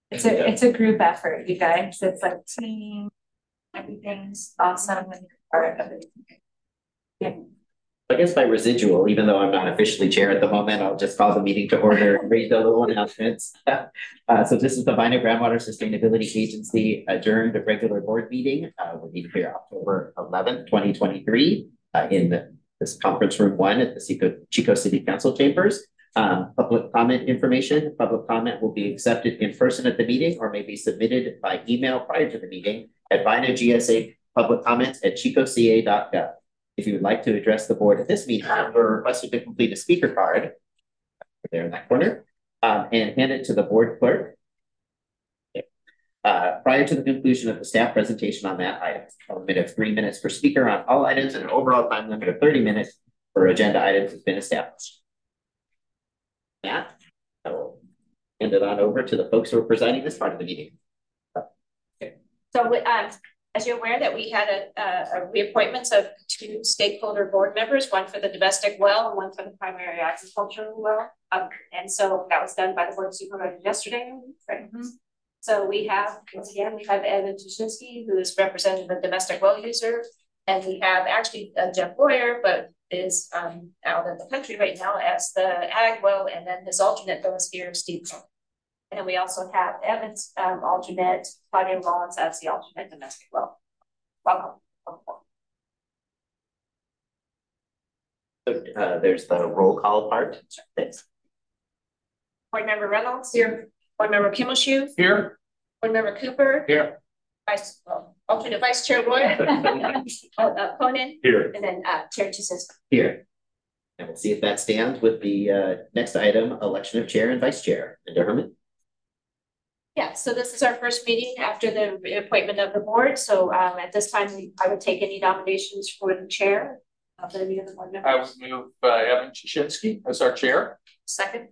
It's a group effort, you guys. It's like team, everything's awesome and part of it. Yeah. I guess by residual, even though I'm not officially chair at the moment, I'll just call the meeting to order and read the little announcements. So this is the Vina Groundwater Sustainability Agency adjourned regular board meeting. We'll meet here October 11th, 2023 in this conference room 1 at the Chico City Council chambers. Public comment information. Public comment will be accepted in person at the meeting or may be submitted by email prior to the meeting at VinaGSA public comments at chicoca.gov. If you would like to address the board at this meeting, we're requested to complete a speaker card there in that corner and hand it to the board clerk. Prior to the conclusion of the staff presentation on that item, a limit of 3 minutes per speaker on all items and an overall time limit of 30 minutes for agenda items has been established. Yeah, I will hand it on over to the folks who are presiding this part of the meeting. So as you're aware that we had a reappointments of 2 stakeholder board members, one for the domestic well and one for the primary agricultural well. And so that was done by the board of supervisors yesterday. Right? Mm-hmm. So we have, once again, we have Evan Tuschinski, who is representing the domestic well user. And we have actually Jeff Boyer, but is out in the country right now as the ag well. And then his alternate goes here, Steve. And we also have Evan's alternate, Claudia Rollins, as the alternate domestic well. Welcome. So there's the roll call part. Thanks. Board Member Reynolds here. Board Member Kimmelshue here. Board Member Cooper here. Alternate Vice Chair Boyer. Conan here. And then Chair Tuschinski Here. And we'll see if that stands with the next item, election of chair and vice chair. Linda Herman. Yeah, so this is our first meeting after the appointment of the board. So at this time, I would take any nominations for the chair of any of the board members. I would move Evan Tuschinski as our chair. Second.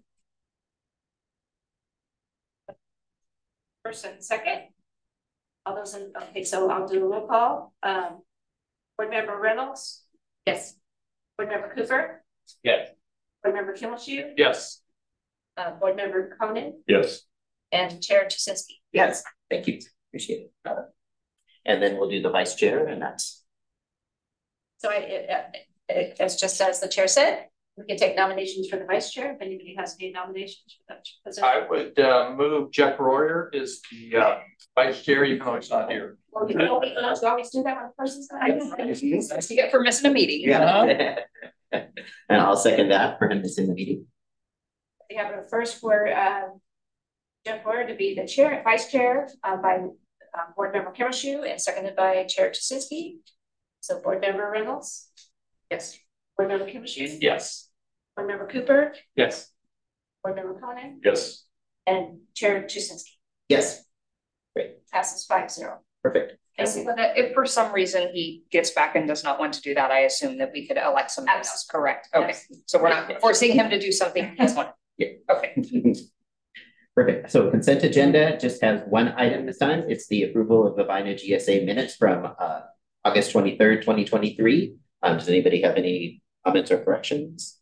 First and second. All those in, okay, so I'll do a roll call. Board Member Reynolds. Yes. Board Member Cooper. Yes. Board Member Kimmelshue. Yes. Board Member Conan. Yes. And Chair Tuschinski. Yes, thank you. Appreciate it. And then we'll do the vice chair, and that's. So it's just as the chair said, we can take nominations for the vice chair if anybody has any nominations for that position. I would move Jeff Royer as the vice chair. You can always not here. Well, you always do that when a person's not here. You get for missing a meeting. Yeah. And I'll second that for him missing the meeting. We have a first for Jeff Boyer to be the chair, vice chair by board member Kimmelshue and seconded by Chair Tuschinski. So board member Reynolds. Yes. Board member Kimmelshue. Yes. Board member Cooper. Yes. Board member Conan. Yes. And Chair Tuschinski. Yes. Great. Passes 5-0. Perfect. If for some reason he gets back and does not want to do that, I assume that we could elect somebody else. Correct. Okay. Yes. So we're not forcing him to do something he doesn't want. Yeah. Okay. Perfect. So consent agenda just has one item this time. It's the approval of the Vina GSA minutes from August 23rd, 2023. Does anybody have any comments or corrections?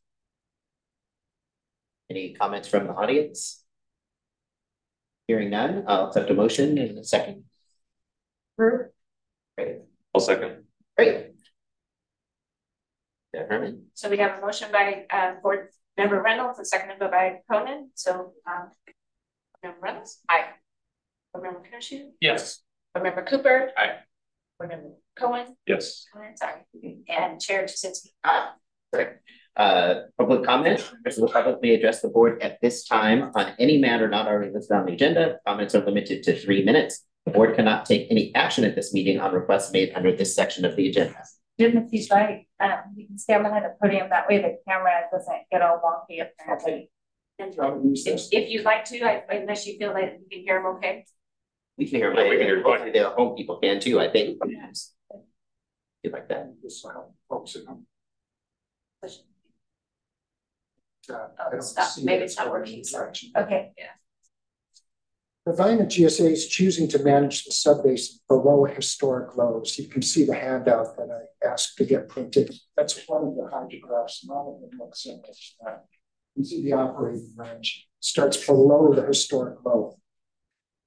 Any comments from the audience? Hearing none, I'll accept a motion in a second. Great. I'll second. Great. Yeah, Herman. So we have a motion by board member Reynolds and seconded by Conan. So Board member Reynolds. Aye. Board member Kimmelshue. Yes. Board member Cooper. Aye. Board member Cohen. Yes. Sorry. And Chair Tuschinski. Great. Public comment. Members of the public may address the board at this time on any matter not already listed on the agenda. Comments are limited to 3 minutes. The board cannot take any action at this meeting on requests made under this section of the agenda. Jim, if he's right, we can stand behind the podium. That way the camera doesn't get all wonky apparently. And if you'd like to, unless you feel that you can hear him okay. We can hear Yeah, we can hear hopefully the home people can too, I think. Yes. You like that? Maybe it's not working. Sorry. Okay. Yeah. The Vina GSA is choosing to manage the subbasin below historic lows. You can see the handout that I asked to get printed. That's one of the hydrographs. None of them look so much that. You can see the operating range starts below the historic low.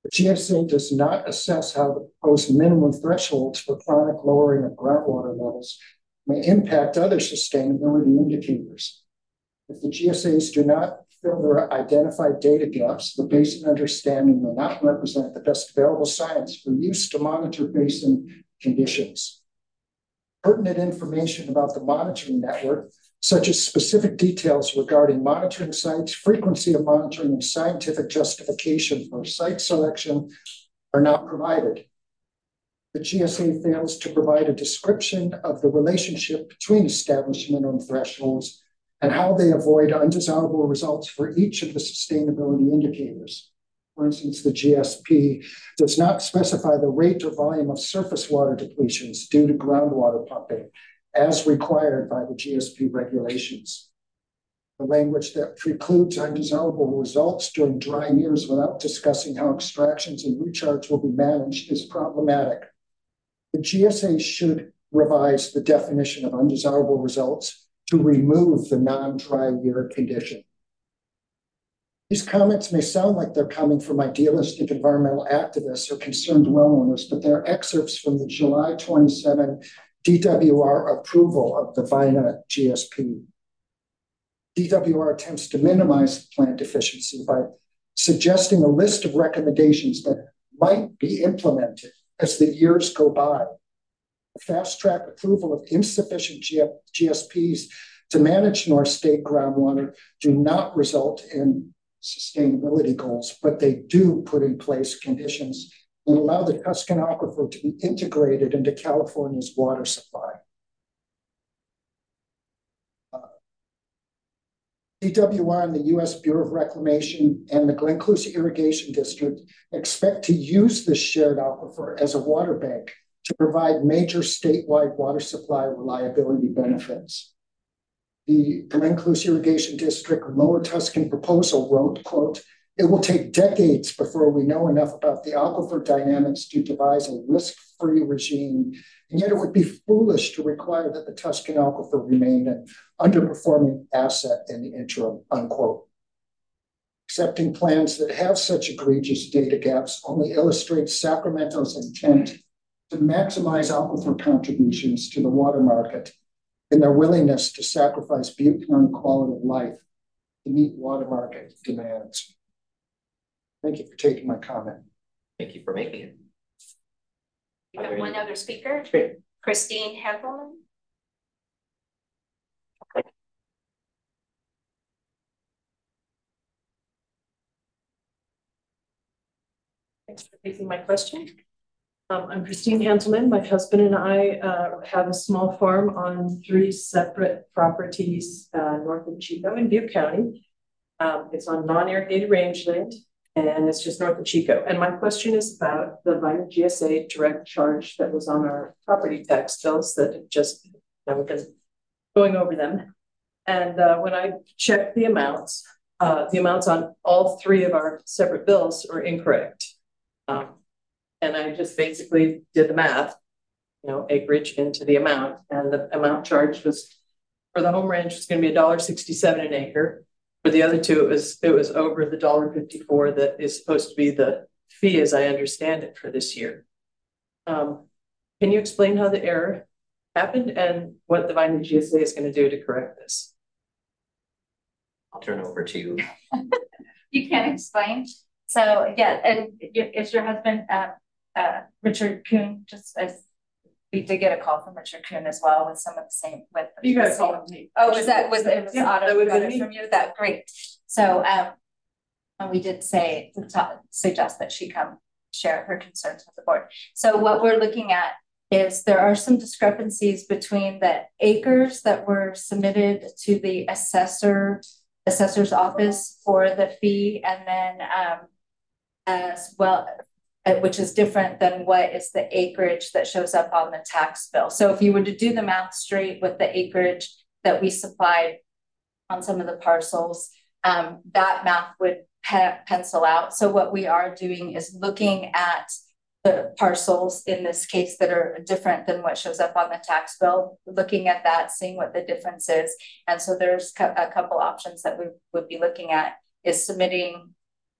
The GSA does not assess how the proposed minimum thresholds for chronic lowering of groundwater levels may impact other sustainability indicators. If the GSAs do not fill their identified data gaps, the basin understanding may not represent the best available science for use to monitor basin conditions. Pertinent information about the monitoring network, such as specific details regarding monitoring sites, frequency of monitoring, and scientific justification for site selection, are not provided. The GSA fails to provide a description of the relationship between established minimum thresholds and how they avoid undesirable results for each of the sustainability indicators. For instance, the GSP does not specify the rate or volume of surface water depletions due to groundwater pumping, as required by the GSP regulations. The language that precludes undesirable results during dry years without discussing how extractions and recharge will be managed is problematic. The GSA should revise the definition of undesirable results to remove the non-dry year condition. These comments may sound like they're coming from idealistic environmental activists or concerned well owners, but they're excerpts from the July 27 DWR approval of the VINA GSP. DWR attempts to minimize the plant deficiency by suggesting a list of recommendations that might be implemented as the years go by. The fast-track approval of insufficient GSPs to manage North State groundwater do not result in sustainability goals, but they do put in place conditions that allow the Tuscan Aquifer to be integrated into California's water supply. DWR and the U.S. Bureau of Reclamation and the Glenn-Clusie Irrigation District expect to use this shared aquifer as a water bank to provide major statewide water supply reliability benefits. The Glenn-Clusie Irrigation District Lower Tuscan proposal wrote, quote, "It will take decades before we know enough about the aquifer dynamics to devise a risk-free regime, and yet it would be foolish to require that the Tuscan aquifer remain an underperforming asset in the interim," unquote. Accepting plans that have such egregious data gaps only illustrates Sacramento's intent to maximize aquifer contributions to the water market and their willingness to sacrifice beauty and quality of life to meet water market demands. Thank you for taking my comment. Thank you for making it. We have one other speaker, Great. Christine Henselman. Thanks for taking my question. I'm Christine Hanselman. My husband and I have a small farm on 3 separate properties north of Chico in Butte County. It's on non-irrigated rangeland, and it's just north of Chico. And my question is about the VINA GSA direct charge that was on our property tax bills that have just, we've been going over them. And when I checked the amounts on all 3 of our separate bills are incorrect. And I just basically did the math, acreage into the amount, and the amount charged was for the home ranch was going to be $1.67 an acre. For the other 2, it was over the $1.54 that is supposed to be the fee, as I understand it, for this year. Can you explain how the error happened and what the VINA GSA is going to do to correct this? I'll turn over to you. You can explain. So yeah, and is your husband Richard Kuhn? Just as we did get a call from Richard Kuhn as well with some of the same with. You got a call from me. Oh, was it auto that from you? That great. So and we did suggest that she come share her concerns with the board. So what we're looking at is there are some discrepancies between the acres that were submitted to the assessor's office for the fee, and then as well, which is different than what is the acreage that shows up on the tax bill. So if you were to do the math straight with the acreage that we supplied on some of the parcels, that math would pencil out. So what we are doing is looking at the parcels in this case that are different than what shows up on the tax bill, looking at that, seeing what the difference is. And so there's a couple options that we would be looking at, is submitting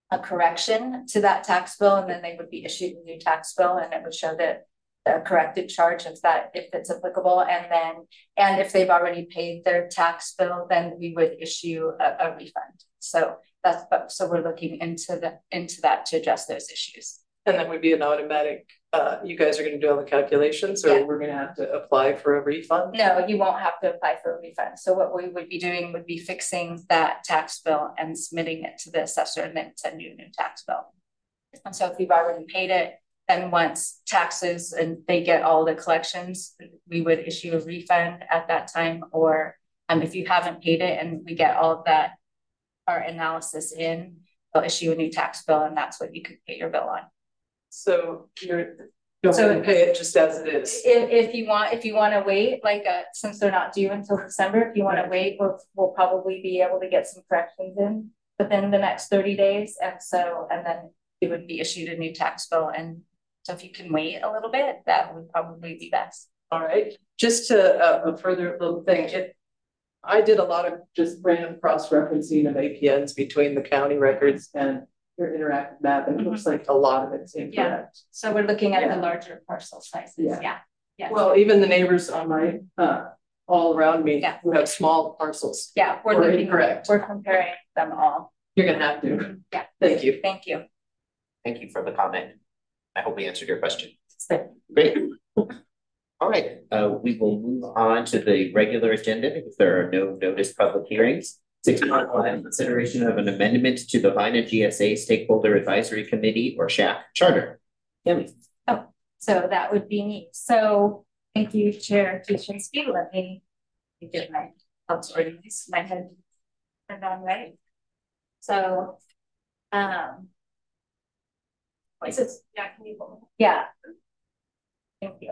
a correction to that tax bill, and then they would be issued a new tax bill, and it would show that the corrected charge if it's applicable, and if they've already paid their tax bill, then we would issue a refund. So so we're looking into that to address those issues. And that would be an automatic, you guys are gonna do all the calculations, or Yeah. we're gonna have to apply for a refund? No, you won't have to apply for a refund. So what we would be doing would be fixing that tax bill and submitting it to the assessor and then send you a new tax bill. And so if you've already paid it, then once taxes and they get all the collections, we would issue a refund at that time. Or if you haven't paid it and we get all of that, our analysis in, they'll issue a new tax bill, and that's what you could pay your bill on. So don't pay it just as it is. If you want to wait, since they're not due until December, if you want to wait, we'll probably be able to get some corrections in within the next 30 days. And then it would be issued a new tax bill. And so if you can wait a little bit, that would probably be best. All right, just to a further little thing, I did a lot of just random cross-referencing of APNs between the county records and your interactive map, and it looks like a lot of it's incorrect. So we're looking at the larger parcel sizes. Yeah. Well, even the neighbors on my all around me Yeah. who have small parcels, Yeah, We're incorrect. We're comparing them all. you're gonna have to. Yeah. Thank you. Thank you. Thank you for the comment. I hope we answered your question. So, Great. All right, we will move on to the regular agenda if there are no noticed public hearings. 6.1, consideration of an amendment to the Vina GSA Stakeholder Advisory Committee or SHAC charter. Tammy. So that would be me. So thank you, Chair Tuschinski. Let me get my organized, my head turned on right. So, yeah. Thank you.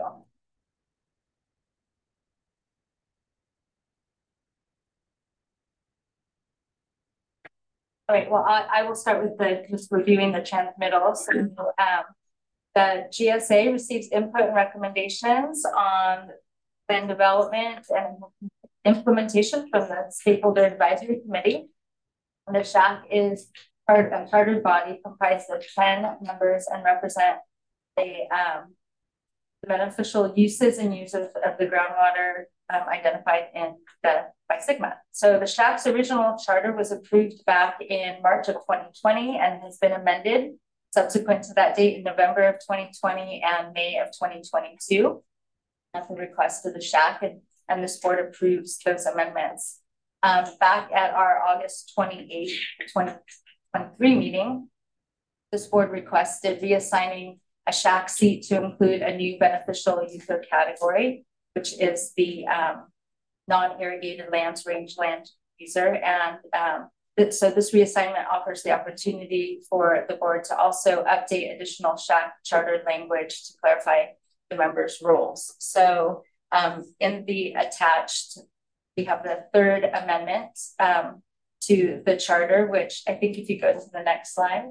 All right, well, I will start with just reviewing the transmittals. So, the GSA receives input and recommendations on plan development and implementation from the Stakeholder Advisory Committee. And the SHAC is a chartered body comprised of 10 members and represent the beneficial uses and users of the groundwater identified by SGMA. So the SHAC's original charter was approved back in March of 2020 and has been amended subsequent to that date in November of 2020 and May of 2022 at the request of the SHAC, and this board approves those amendments. Back at our August 28th, 2023 meeting, this board requested reassigning a SHAC seat to include a new beneficial user category, which is the non-irrigated lands rangeland user. And so this reassignment offers the opportunity for the board to also update additional SHAC chartered language to clarify the members' roles. So in the attached, we have the third amendment to the charter, which I think if you go to the next slide.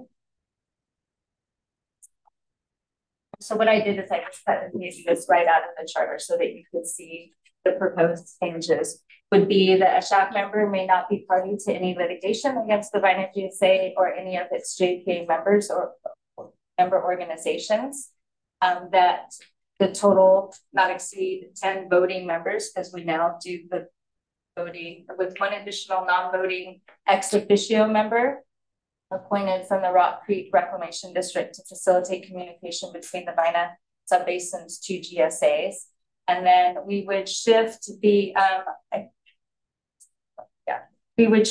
So what I did is I just cut and pasted this right out of the charter so that you could see the proposed changes. Would be that a SHAC member may not be party to any litigation against the Vina GSA or any of its JPA members or member organizations. That the total not exceed 10 voting members, because we now do the voting with one additional non-voting ex officio member appointed from the Rock Creek Reclamation District to facilitate communication between the Vina subbasins to GSAs. And then we would shift the we would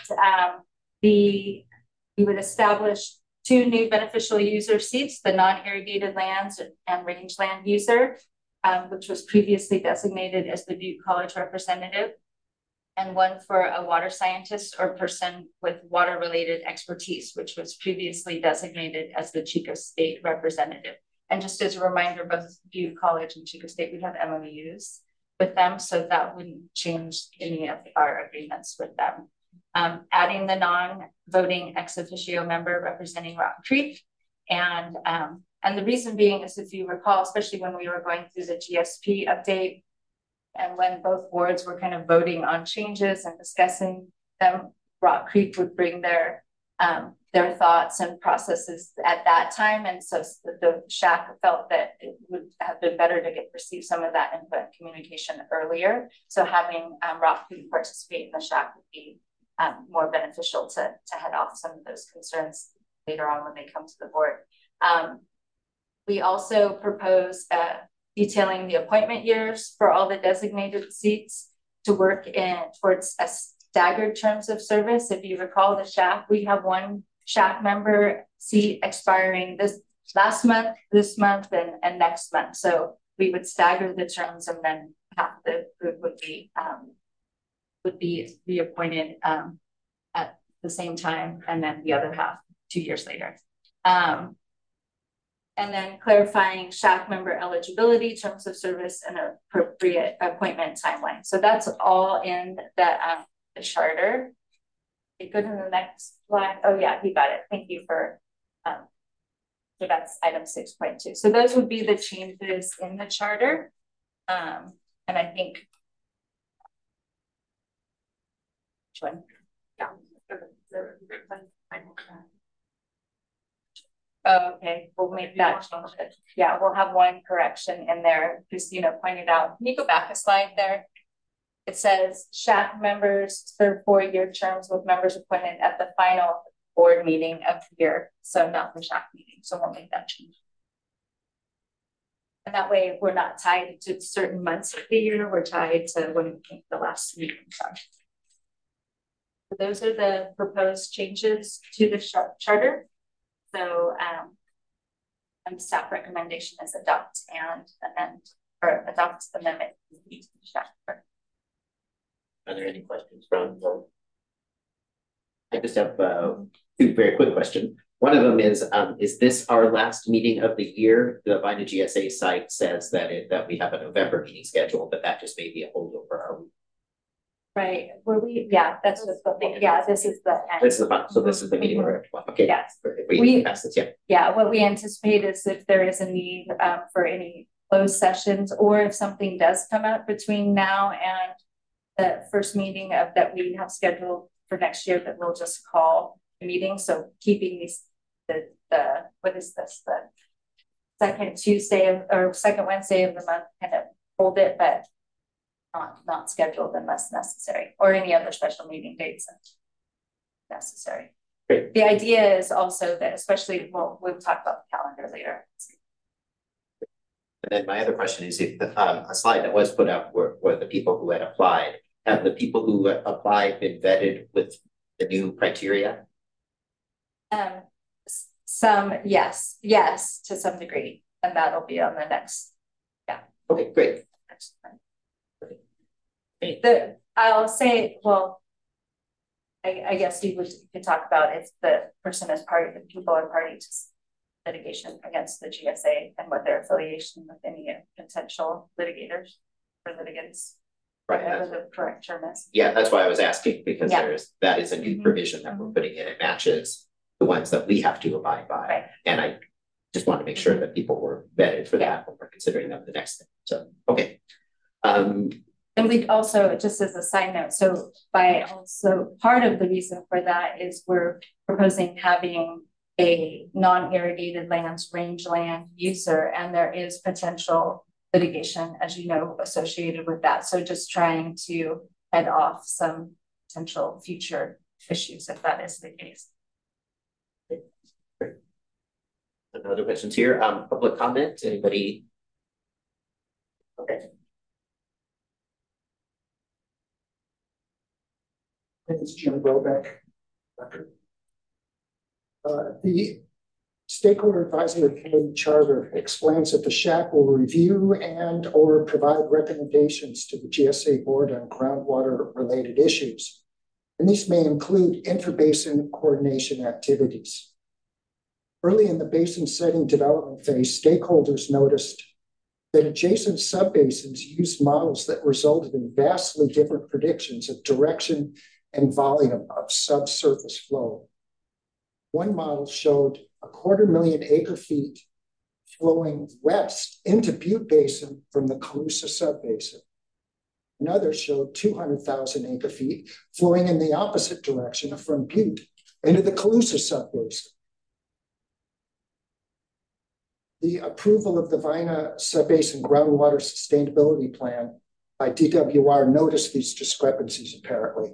establish 2 new beneficial user seats, the non-irrigated lands and rangeland user, which was previously designated as the Butte College representative, and one for a water scientist or person with water-related expertise, which was previously designated as the Chico State representative. And just as a reminder, both Butte College and Chico State, we have MOUs with them, so that wouldn't change any of our agreements with them. Adding the non-voting ex officio member representing Rock Creek, and the reason being is, if you recall, especially when we were going through the GSP update, and when both boards were kind of voting on changes and discussing them, Rock Creek would bring their their thoughts and processes at that time. And so the SHAC felt that it would have been better to receive some of that input and communication earlier. So having ROCP participate in the SHAC would be more beneficial to head off some of those concerns later on when they come to the board. We also propose detailing the appointment years for all the designated seats to work towards a staggered terms of service. If you recall the SHAC, we have one SHAC member seat expiring this month, and next month. So we would stagger the terms, and then half the group would be reappointed at the same time, and then the other half 2 years later. And then clarifying SHAC member eligibility, terms of service, and appropriate appointment timeline. So that's all in the charter. Okay, go to the next slide. Oh yeah, he got it. Thank you for so that's item 6.2. So those would be the changes in the charter. And I think which one? Yeah. Oh, okay, we'll make that change. Yeah, we'll have one correction in there. Christina pointed out. Can you go back a slide there? It says SHAC members serve 4-year terms with members appointed at the final board meeting of the year. So not the SHAC meeting. So we'll make that change. And that way we're not tied to certain months of the year. We're tied to when the last meeting starts. So those are the proposed changes to the charter. So and staff recommendation is adopt adopt the amendment to the charter. Are there any questions from the? I just have two very quick questions. One of them is this our last meeting of the year? The Vina GSA site says that we have a November meeting scheduled, but that just may be a holdover. Are we? Right. Were we? Yeah, that's just the thing. Yeah, this is the end. This is the so this is the meeting we're at. Okay. Yes. If we pass this, yeah. Yeah, what we anticipate is if there is a need for any closed sessions, or if something does come up between now and the first meeting that we have scheduled for next year, that we'll just call a meeting. So keeping these the what is this, the second Tuesday or second Wednesday of the month, kind of hold it, but not scheduled unless necessary, or any other special meeting dates necessary. Great. The idea is also that, especially, we'll talk about the calendar later. And then my other question is, if a slide that was put up were the people who had applied, have the people who applied been vetted with the new criteria? Some, yes, to some degree, and that'll be on the next. Yeah. Okay, great. Next time. I'll say, well, I guess you could talk about if the person is people are party to litigation against the GSA and what their affiliation with any potential litigators or litigants. Right. Whatever the correct term is. Yeah, that's why I was asking, because that is a new provision that we're putting in. It matches the ones that we have to abide by. Right. And I just want to make sure that people were vetted for that when we're considering them the next thing. So, okay. And we also, just as a side note, so part of the reason for that is we're proposing having a non-irrigated lands rangeland user, and there is potential litigation, as you know, associated with that. So just trying to head off some potential future issues if that is the case. No other questions here. Public comment, anybody? Okay. It's Jim Brobeck. The Stakeholder Advisory Committee Charter explains that the SHAC will review and/or provide recommendations to the GSA board on groundwater related issues. And these may include interbasin coordination activities. Early in the basin setting development phase, stakeholders noticed that adjacent subbasins used models that resulted in vastly different predictions of direction and volume of subsurface flow. One model showed 250,000 acre-feet flowing west into Butte Basin from the Colusa subbasin. Another showed 200,000 acre-feet flowing in the opposite direction from Butte into the Calusa subbasin. The approval of the Vina Subbasin Groundwater Sustainability Plan by DWR noticed these discrepancies apparently.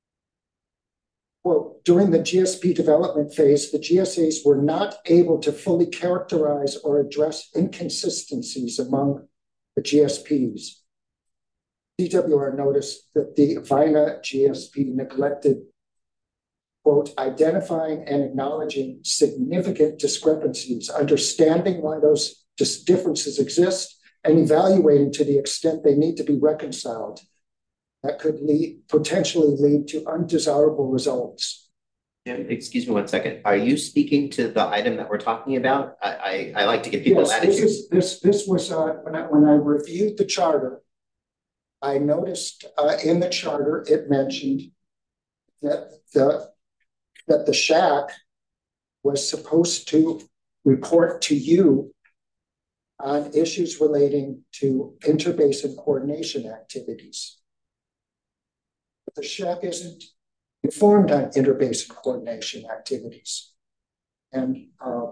Quote, during the GSP development phase, the GSAs were not able to fully characterize or address inconsistencies among the GSPs. DWR noticed that the Vina GSP neglected, quote, identifying and acknowledging significant discrepancies, understanding why those differences exist, and evaluating to the extent they need to be reconciled. That could potentially lead to undesirable results. Jim, excuse me 1 second. Are you speaking to the item that we're talking about? I like to give people latitude. This was when I reviewed the charter. I noticed in the charter it mentioned that the shack was supposed to report to you on issues relating to interbasin coordination activities. But the shack isn't informed on interbasin coordination activities. And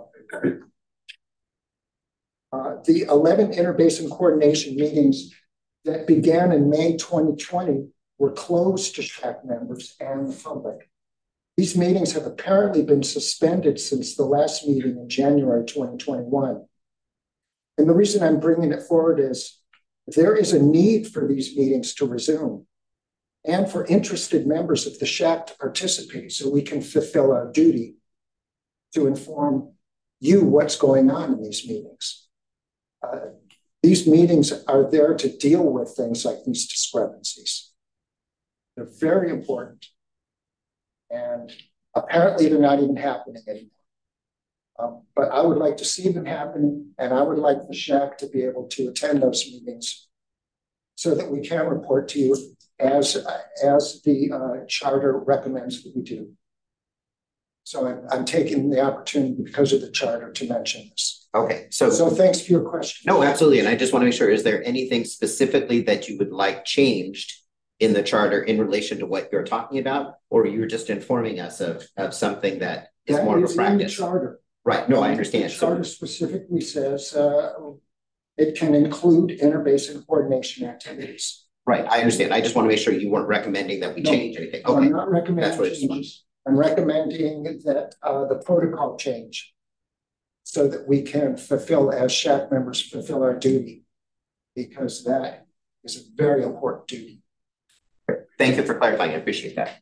the 11 interbasin coordination meetings that began in May 2020 were closed to shack members and the public. These meetings have apparently been suspended since the last meeting in January 2021. And the reason I'm bringing it forward is there is a need for these meetings to resume and for interested members of the shack to participate so we can fulfill our duty to inform you what's going on in these meetings. These meetings are there to deal with things like these discrepancies. They're very important. And apparently they're not even happening anymore. But I would like to see them happening, and I would like the shack to be able to attend those meetings so that we can report to you as the charter recommends that we do. So I'm taking the opportunity because of the charter to mention this. Okay, so thanks for your question. No, absolutely. And I just want to make sure, is there anything specifically that you would like changed in the charter in relation to what you're talking about? Or you're just informing us of something that is more of a practice? In the charter. Right, no, I understand. The charter specifically says it can include interbasin coordination activities. Right, I understand. I just want to make sure you weren't recommending that we change anything. Okay, I'm not recommending that's what changes. I'm recommending that the protocol change so that we can fulfill, as shack members, fulfill our duty, because that is a very important duty. Thank you for clarifying. I appreciate that.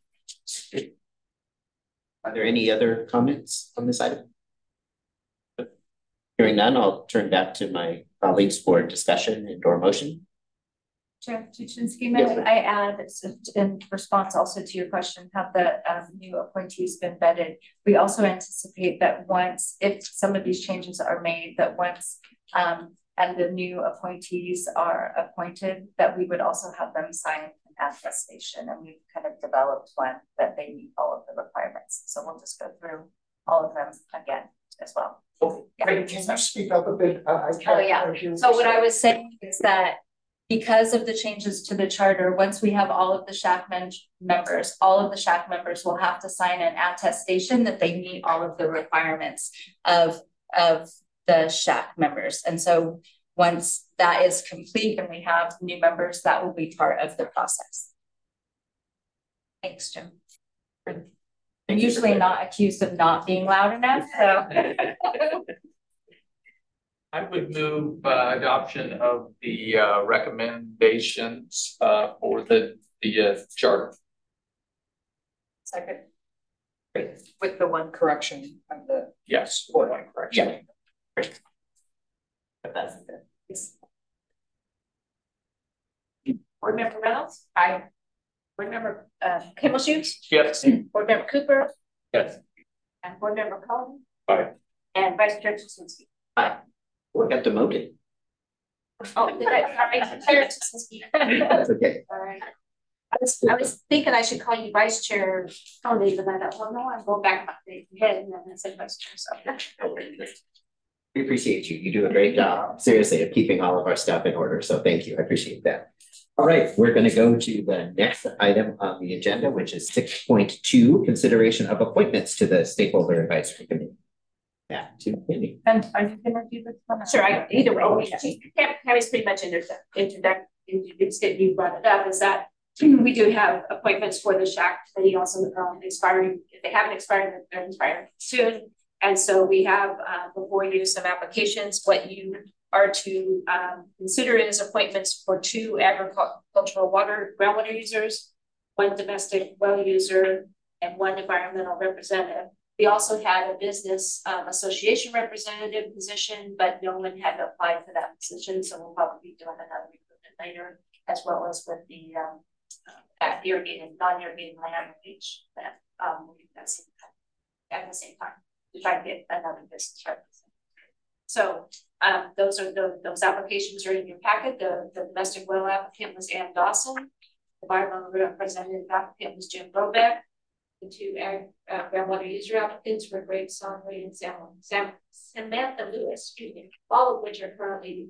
Are there any other comments on this item? Hearing none, I'll turn back to my colleagues for discussion and or motion. Chair Tuchinski, may I add, in response also to your question, have the new appointees been vetted? We also anticipate that once, if some of these changes are made, that once and the new appointees are appointed, that we would also have them sign an attestation, and we've kind of developed one that they meet all of the requirements. So we'll just go through all of them again as well. Okay, yeah. Can you speak up a bit? So what I was saying is that because of the changes to the charter, once we have all of the shack members, all of the shack members will have to sign an attestation that they meet all of the requirements of the shack members. And so once that is complete and we have new members, that will be part of the process. Thanks, Jim. I'm usually not accused of not being loud enough, so. I would move adoption of the recommendations for the charter. Second. Great. With the one correction of the Yes. board one correction. Yeah. Great. That's good. Yes. Board Member Reynolds? Aye. Board Member Kimmelshue? Yes. Board Member Cooper? Yes. And Board Member Cullen? Aye. And Vice Chair Tuchinski? Aye. We got demoted. Oh, did I? Chair Tuchinski. That's okay. All right. I was thinking I should call you Vice Chair Tony, but I don't, well, no, I'm going back up the head and then I said Vice Chair. So. We appreciate you. You do a great job, seriously, of keeping all of our stuff in order. So thank you. I appreciate that. All right, we're going to go to the next item on the agenda, which is 6.2, consideration of appointments to the Stakeholder Advisory Committee. Back to Cindy. And are you gonna do this one? Sure, either way, Tammy's pretty much introduced it, you brought it up, is that we do have appointments for the SHAC committee also expiring. If they haven't expired, they're expiring soon. And so we have before you some applications. What you are to consider is appointments for 2 agricultural groundwater users, 1 domestic well user, and 1 environmental representative. We also had a business association representative position, but no one had applied for that position. So we'll probably be doing another recruitment later, as well as with the irrigated, non-irrigated land reach that that's at the same time to try to get another business representative. So those are those applications are in your packet. The domestic well applicant was Ann Dawson. The environmental representative applicant was Jim Brobeck. The 2 groundwater user applicants were Greg Sonley and Samantha Lewis, excuse me, all of which are currently.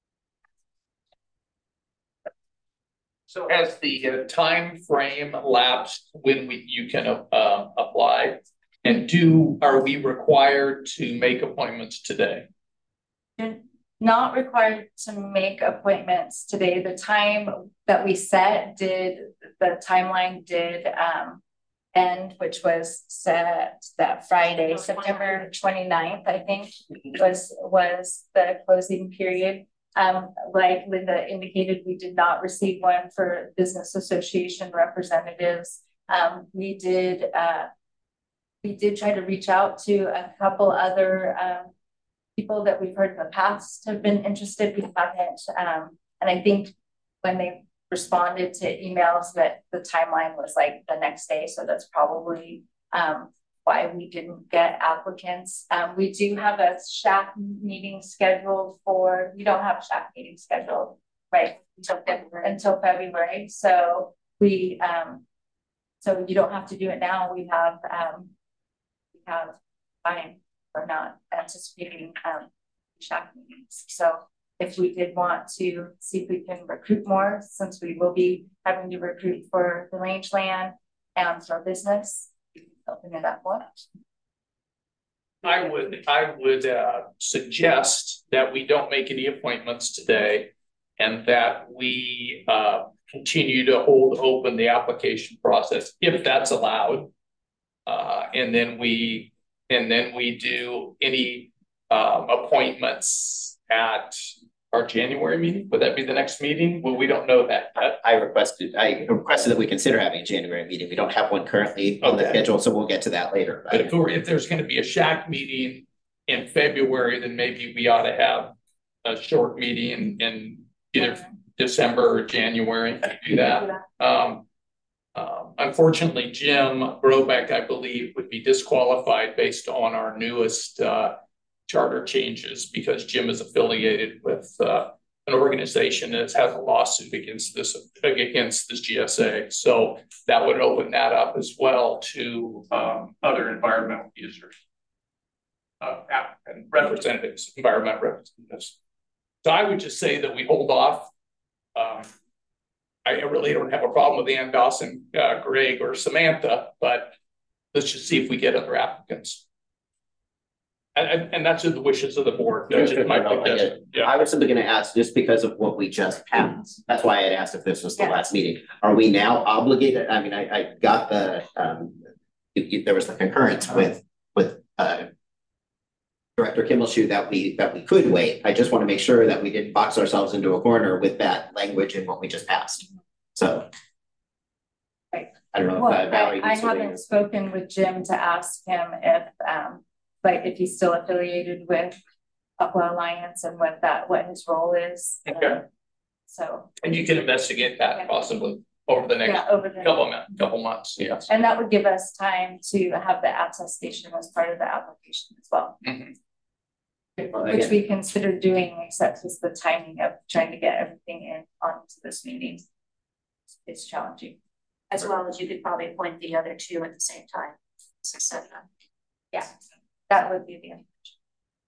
So has the time frame lapsed when you can apply? And are we required to make appointments today? You're not required to make appointments today. The time that we set the timeline did end, which was set that Friday, September 29th, I think was the closing period. Like Linda indicated, we did not receive one for business association representatives. We did try to reach out to a couple other people that we've heard in the past have been interested. We haven't, and I think when they responded to emails that the timeline was like the next day, so that's probably why we didn't get applicants. We do have a SHAC meeting scheduled for, we don't have a SHAC meeting scheduled, right, until February. So we, so you don't have to do it now. We have time. We're not anticipating SHAC meetings. So if we did want to see if we can recruit more, since we will be having to recruit for the rangeland and for business, we can open it up more. I would suggest that we don't make any appointments today, and that we continue to hold open the application process if that's allowed, and then we do any appointments at our January meeting. Would that be the next meeting? Well, we don't know that yet. I requested that we consider having a January meeting. We don't have one currently on the schedule, so we'll get to that later. But if there's going to be a SHAC meeting in February, then maybe we ought to have a short meeting in either December or January to do that. Unfortunately, Jim Brobeck, I believe, would be disqualified based on our newest charter changes, because Jim is affiliated with an organization that has had a lawsuit against this GSA. So that would open that up as well to other environmental users and representatives, environmental representatives. So I would just say that we hold off. I really don't have a problem with Ann Dawson, Greg, or Samantha, but let's just see if we get other applicants. And that's the wishes of the board. That's just my suggestion. Yeah. I was simply going to ask, just because of what we just passed. That's why I had asked if this was the last meeting. Are we now obligated? I mean, I got the there was the concurrence with Director Kimmelshue that we could wait. I just want to make sure that we didn't box ourselves into a corner with that language in what we just passed. So I don't know if Valerie. I haven't spoken with Jim to ask him if like if he's still affiliated with Aqua Alliance and what his role is. Okay. And you can investigate that possibly over the next couple months. Yes. And that would give us time to have the attestation as part of the application as well. Mm-hmm. Which we considered doing, except is the timing of trying to get everything in onto this meeting. It's challenging. As well as you could probably appoint the other 2 at the same time. Yeah. That would be the intention.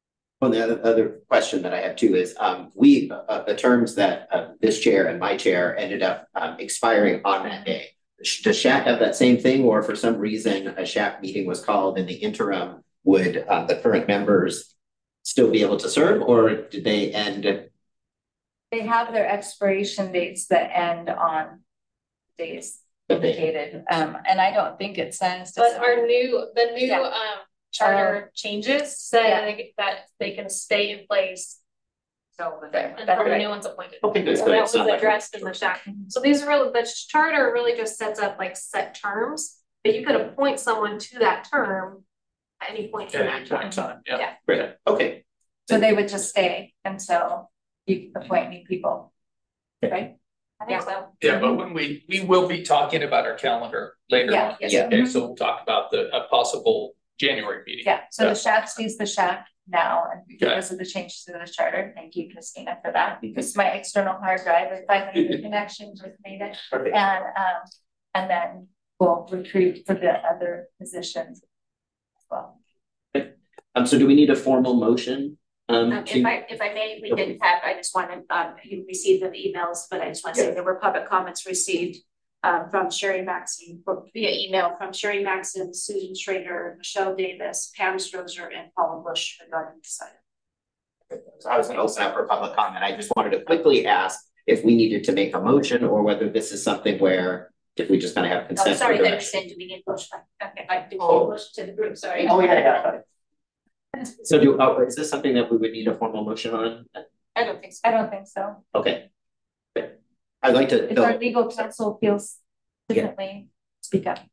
Well, the other question that I have too is, the terms that this chair and my chair ended up expiring on that day. Does SHAC have that same thing, or for some reason a SHAC meeting was called in the interim, would the current members still be able to serve, or did they end? They have their expiration dates that end on days indicated, and I don't think it says. But the new Yeah. charter changes say that they can stay in place So until the new one's appointed. Okay, good. So So that it's was not like- addressed in the SHAC. So these are really, the charter really just sets up like set terms, but you could appoint someone to that term at any point in At that any point in time. time, yeah. Yeah. Great. Okay. So they would just stay until you appoint new people, right? I think so. Yeah, but when we will be talking about our calendar later Yeah, on. yes. Okay, so we'll talk about a possible January meeting. Yeah, so the SHAC stays the SHAC now, and Okay. because of the changes to the charter, thank you, Christina, for that, because my external hard drive with 500 connections was made it. Perfect. And then we'll recruit for the other positions as well. So do we need a formal motion? If I may, we did have, I just wanted, you received the emails, but I just want to say there were public comments received from Sherry Maxim via email from Sherry Maxim, Susan Schrader, Michelle Davis, Pam Strozer, and Paula Bush regarding this item. So I was going to open up for public comment. I just wanted to quickly ask if we needed to make a motion, or whether this is something where if we just kind of have Oh, consent. sorry, for that direction. you said to begin push back. Okay, I do Oh. push to the group, sorry. Oh, yeah. So is this something that we would need a formal motion on? I don't think so. I don't think so. Okay. I'd like to. If our legal counsel feels differently, speak up.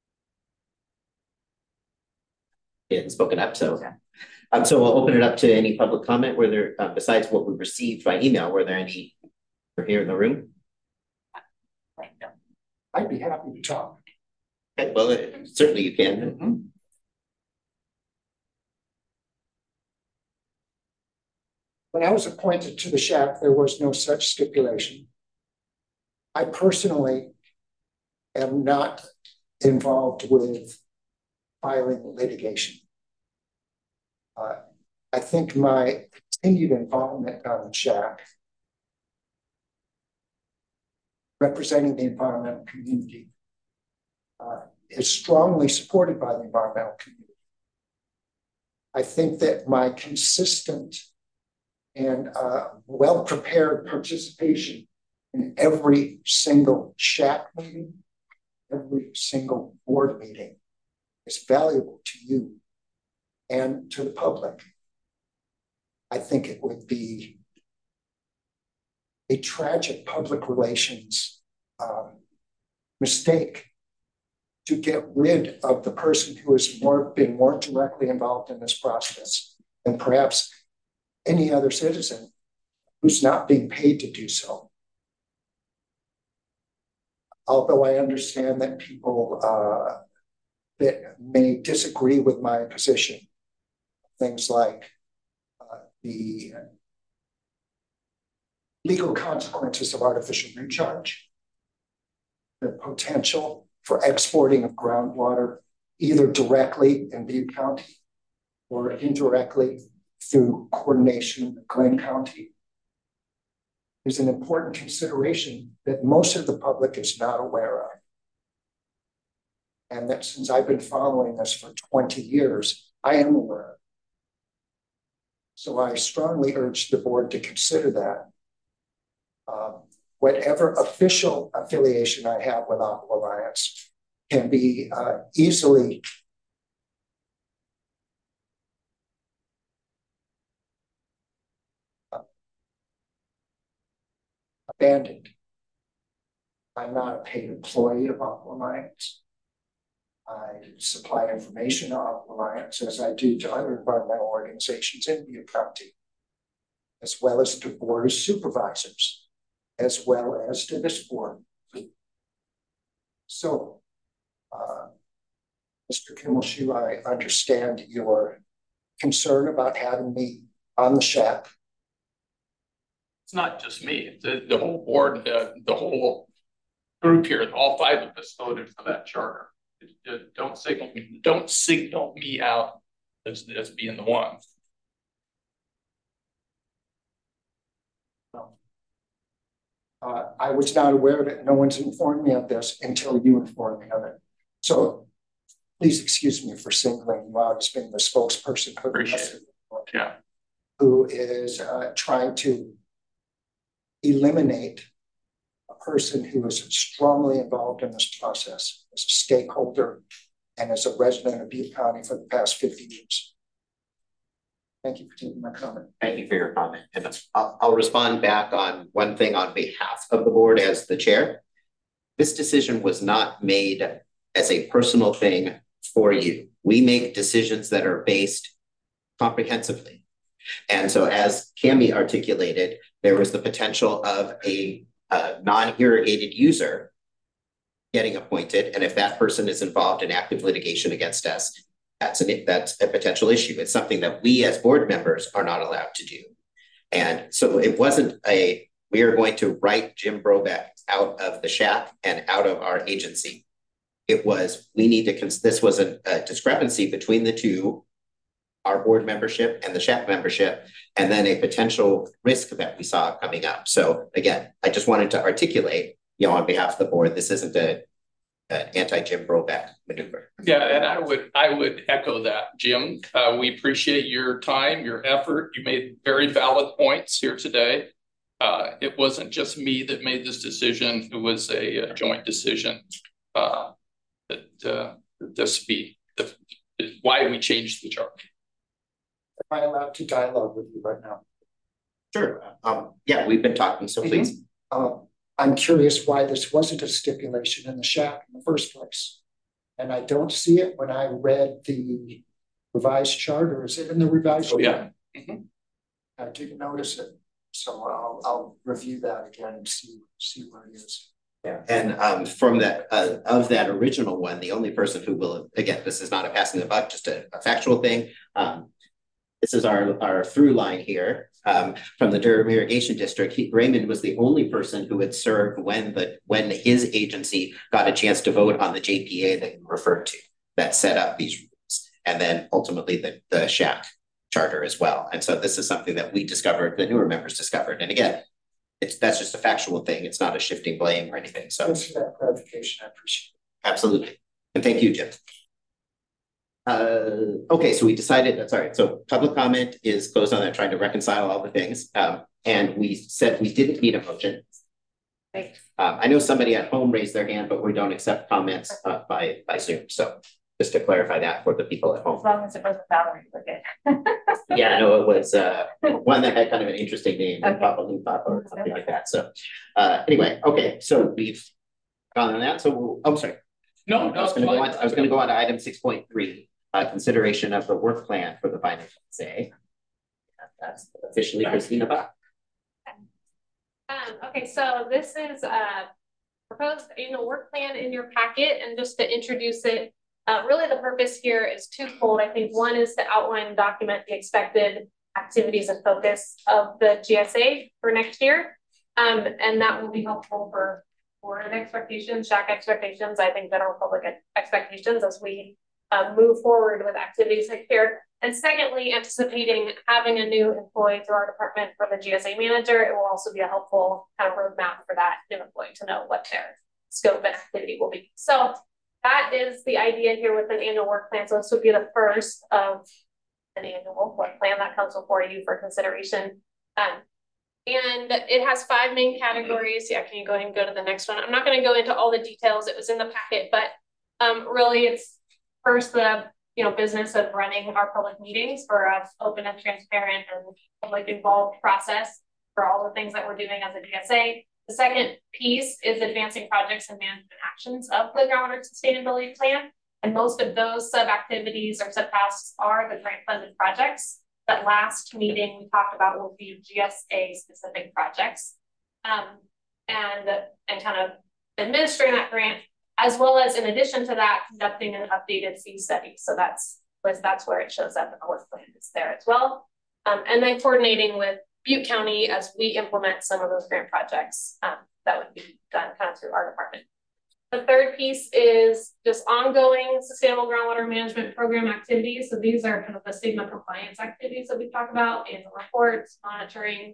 He hadn't spoken up, so. Yeah. So we'll open it up to any public comment. Were there, besides what we received by email, were there any here in the room? I'd be happy to talk. Okay, well, certainly you can. When I was appointed to the SHAC, there was no such stipulation. I personally am not involved with filing litigation. I think my continued involvement on the SHAC, representing the environmental community, is strongly supported by the environmental community. I think that my consistent and well-prepared participation in every single SHAC meeting, every single board meeting is valuable to you and to the public. I think it would be a tragic public relations mistake to get rid of the person who has been more directly involved in this process than perhaps any other citizen who's not being paid to do so. Although I understand that people that may disagree with my position, things like the legal consequences of artificial recharge, the potential for exporting of groundwater, either directly in Butte County or indirectly through coordination with Glenn County, is an important consideration that most of the public is not aware of. And that since I've been following this for 20 years, I am aware of it. So I strongly urge the board to consider that. Whatever official affiliation I have with Aqua Alliance can be easily abandoned. I'm not a paid employee of Aqua Alliance. I supply information to Aqua Alliance as I do to other environmental organizations in Butte County, as well as to board of supervisors, as well as to this board. So, Mr. Kimmelshoe, I understand your concern about having me on the SHAC. It's not just me, the whole board, the whole group here, all 5 of us voted for that charter. Don't signal me out as being the one. I was not aware of it. No one's informed me of this until you informed me of it. So please excuse me for singling you out as being the spokesperson for the rest of the board, Yeah. who is trying to eliminate a person who is strongly involved in this process as a stakeholder and as a resident of Butte County for the past 50 years. Thank you for taking my comment. Thank you for your comment. And I'll respond back on one thing on behalf of the board as the chair. This decision was not made as a personal thing for you. We make decisions that are based comprehensively. And so as Cami articulated, there was the potential of a non-irrigated user getting appointed. And if that person is involved in active litigation against us, that's a potential issue. It's something that we as board members are not allowed to do. And so it wasn't we are going to write Jim Brobeck out of the shack and out of our agency. It was, this was a discrepancy between the two, our board membership and the shack membership, and then a potential risk that we saw coming up. So again, I just wanted to articulate, on behalf of the board, this isn't an anti-Jim Brobeck maneuver. Yeah, and I would echo that, Jim. We appreciate your time, your effort. You made very valid points here today. It wasn't just me that made this decision. It was a joint decision why we changed the chart. Am I allowed to dialogue with you right now? Sure. Yeah, we've been talking, so please. I'm curious why this wasn't a stipulation in the shack in the first place. And I don't see it when I read the revised charter. Is it in the revised charter? Yeah. Mm-hmm. I didn't notice it. So I'll review that again and see where it is. Yeah, and from that of that original one, the only person who will, again, this is not a passing the buck, just a factual thing. This is our through line here from the Durham Irrigation District. Raymond was the only person who had served when his agency got a chance to vote on the JPA that you referred to that set up these rules, and then ultimately the shack charter as well. And so this is something that we discovered, the newer members discovered. And again, that's just a factual thing. It's not a shifting blame or anything. So thanks for that clarification. I appreciate it. Absolutely. And thank you, Jim. Okay, so we decided that's all right. So public comment is closed on that, trying to reconcile all the things. And we said we didn't need a motion. Right. I know somebody at home raised their hand, but we don't accept comments by Zoom. So just to clarify that for the people at home. As long as it wasn't Valerie, we're good. Yeah, no, it was one that had kind of an interesting name, Okay. Papa Loofah or something like that. So anyway, okay, so we've gone on that. So I'm sorry. No, I was going to go on to item 6.3, consideration of the work plan for the finance say. That's officially Christina Bach. Okay, so this is a proposed annual work plan in your packet, and just to introduce it, really the purpose here is twofold. I think one is to outline and document the expected activities and focus of the GSA for next year. And that will be helpful for board expectations, shack expectations, I think general public expectations as we move forward with activities like here. And secondly, anticipating having a new employee through our department for the GSA manager, it will also be a helpful kind of roadmap for that new employee to know what their scope and activity will be. So that is the idea here with an annual work plan. So this would be the first of an annual work plan that comes before you for consideration. And it has 5 main categories. Yeah, can you go ahead and go to the next one? I'm not going to go into all the details. It was in the packet, but really it's first the business of running our public meetings for an open and transparent and public involved process for all the things that we're doing as a GSA. The second piece is advancing projects and management actions of the groundwater sustainability plan. And most of those sub-activities or sub-tasks are the grant funded projects. That last meeting we talked about will be GSA specific projects and kind of administering that grant, as well as in addition to that, conducting an updated fee study. So that's where it shows up in the work plan. It's there as well. And then coordinating with Butte County as we implement some of those grant projects that would be done kind of through our department. The third piece is just ongoing sustainable groundwater management program activities. So these are kind of the SGMA compliance activities that we talk about, annual reports, monitoring,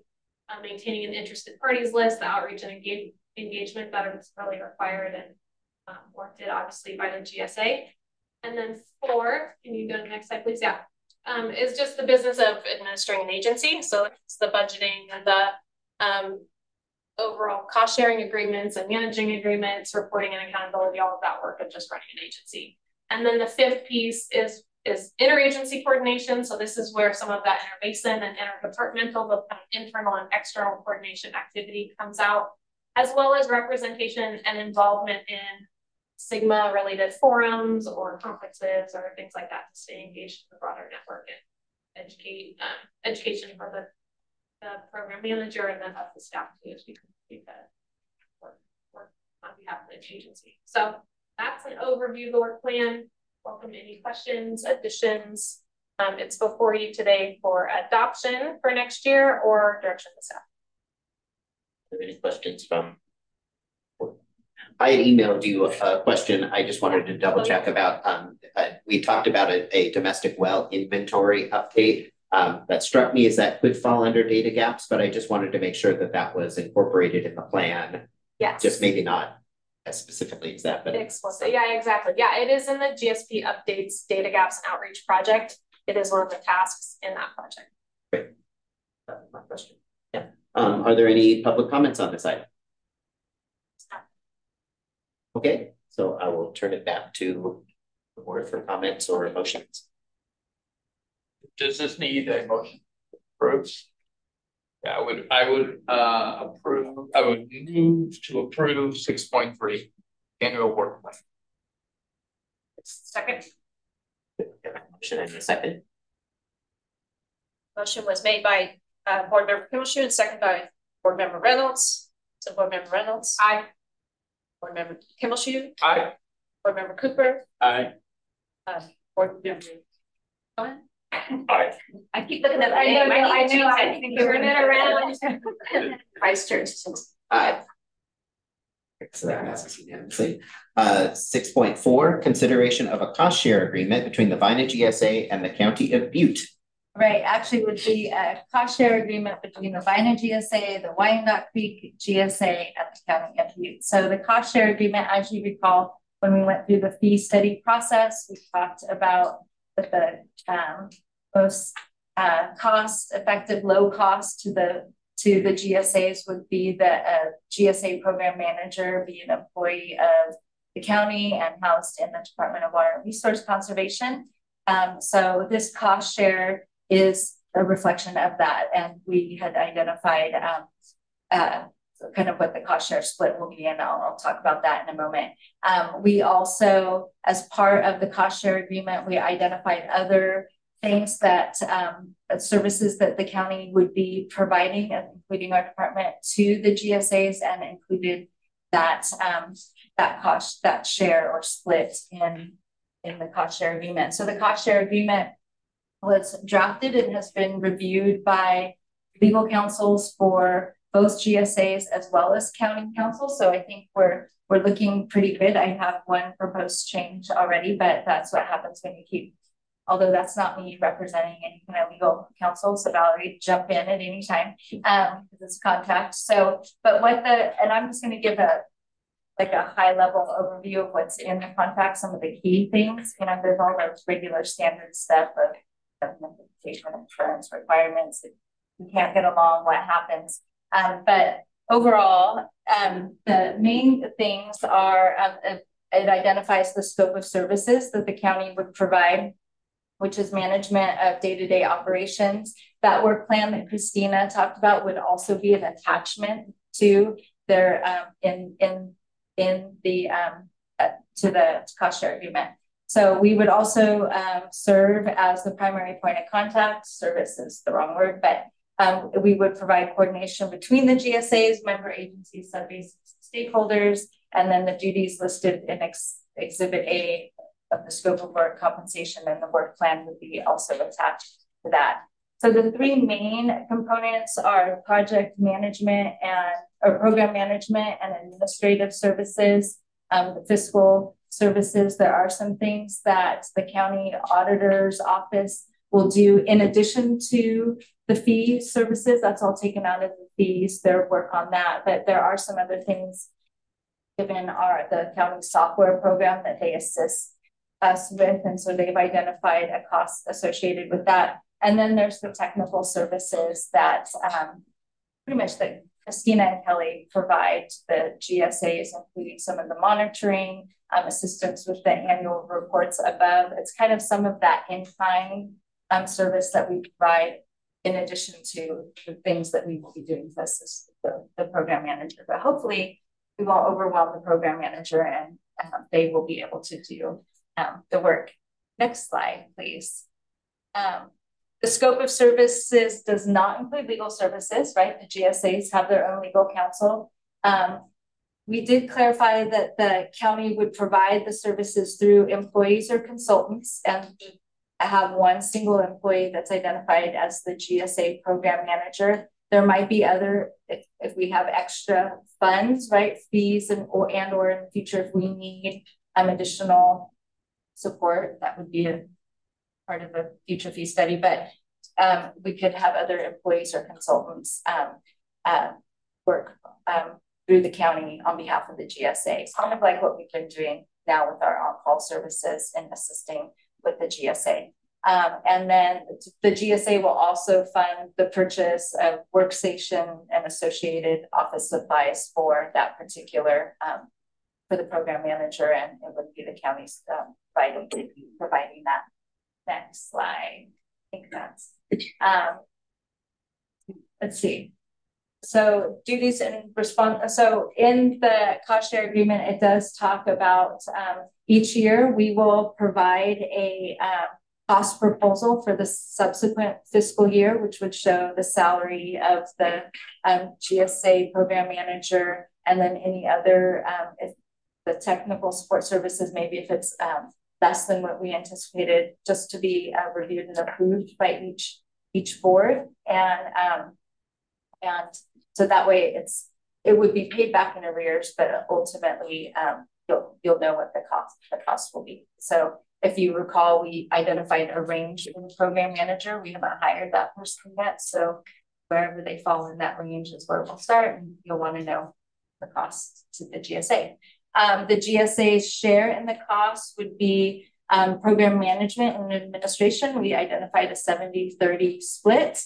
maintaining an interested parties list, the outreach and engagement that is really required and warranted obviously by the GSA. And then 4, can you go to the next slide, please? Yeah, is just the business of administering an agency. So it's the budgeting and the overall cost sharing agreements and managing agreements, reporting and accountability, all of that work of just running an agency. And then the 5th piece is interagency coordination. So this is where some of that interbasin and interdepartmental, the kind of internal and external coordination activity comes out, as well as representation and involvement in Sigma related forums or conferences or things like that to stay engaged in the broader network and education for the program manager and then of the staff too, as we complete that work on behalf of the agency. So that's an overview of the work plan. Welcome any questions, additions. It's before you today for adoption for next year or direction of the staff. Any questions from? I had emailed you a question. I just wanted to double check about, we talked about a domestic well inventory update. That struck me as that could fall under data gaps, but I just wanted to make sure that that was incorporated in the plan. Yes. Just maybe not as specifically as that, but explicit. Yeah, exactly. Yeah, it is in the GSP updates, data gaps, and outreach project. It is one of the tasks in that project. Great. That's my question. Yeah. Are there any public comments on this item? Okay, so I will turn it back to the board for comments or motions. Does this need a motion? Approves. Yeah, I would approve. I would move to approve 6.3 annual work plan. Second. Motion and a second. Motion was made by Board Member Kimmelshue and second by Board Member Reynolds. So Board Member Reynolds. Aye. Board Member Kimmelshue. Aye. Board Member Cooper. Aye. Board Member. Aye. I keep looking at the I name. know, I think turn it around. Vice Chair. Aye. So that passes unanimously. 6.4, consideration of a cost share agreement between the Vina GSA and the County of Butte. Right, actually would be a cost share agreement between the Vina GSA, the Wyandotte Creek GSA, and the County of Butte. So the cost share agreement, as you recall, when we went through the fee study process, we talked about that the most cost effective, low cost to the GSAs would be the GSA program manager, be an employee of the county and housed in the Department of Water and Resource Conservation. So this cost share is a reflection of that, and we had identified kind of what the cost share split will be, and I'll talk about that in a moment. We also, as part of the cost share agreement, we identified other things that services that the county would be providing, including our department, to the GSAs, and included that that share or split in the cost share agreement. So the cost share agreement was drafted and has been reviewed by legal counsels for both GSAs as well as county counsel. So I think we're looking pretty good. I have one proposed change already, but that's what happens when you keep, although that's not me representing any kind of legal counsel. So Valerie, jump in at any time because it's contact. So, but and I'm just going to give a high level overview of what's in the contract, some of the key things. You know, there's all those regular standard stuff of implementation, insurance requirements. If you can't get along, what happens? But overall, the main things are it identifies the scope of services that the county would provide, which is management of day-to-day operations. That work plan that Christina talked about would also be an attachment to their to the cost share agreement. So we would also serve as the primary point of contact. Service is the wrong word, but we would provide coordination between the GSAs, member agencies, sub-basin stakeholders, and then the duties listed in Exhibit A of the scope of work, compensation, and the work plan would be also attached to that. So the three main components are project management or program management and administrative services, the fiscal services. There are some things that the county auditor's office will do in addition to the fee services. That's all taken out of the fees, their work on that, but there are some other things given the county software program that they assist us with, and so they've identified a cost associated with that. And then there's the technical services that pretty much that Christina and Kelly provide the GSAs, including some of the monitoring, assistance with the annual reports above. It's kind of some of that in-kind service that we provide in addition to the things that we will be doing to assist the program manager. But hopefully we won't overwhelm the program manager, and they will be able to do the work. Next slide, please. The scope of services does not include legal services, right? The GSAs have their own legal counsel. We did clarify that the county would provide the services through employees or consultants, and have one single employee that's identified as the GSA program manager. There might be other, if we have extra funds, right, fees or in the future, if we need additional support, that would be a part of a future fee study. But we could have other employees or consultants work through the county on behalf of the GSA. It's kind of like what we've been doing now with our on-call services and assisting with the GSA. And then the GSA will also fund the purchase of workstation and associated office supplies for that particular, for the program manager, and it would be the county's providing that. Next slide. I think that's, let's see. So duties and response. So in the cost share agreement, it does talk about each year we will provide a cost proposal for the subsequent fiscal year, which would show the salary of the GSA program manager, and then any other if the technical support services, maybe if it's less than what we anticipated, just to be reviewed and approved by each board. And so that way it would be paid back in arrears, but ultimately you'll know what the cost will be. So if you recall, we identified a range in the program manager. We haven't hired that person yet, so wherever they fall in that range is where we'll start, and you'll want to know the cost to the GSA. The GSA's share in the cost would be program management and administration. We identified a 70-30 split.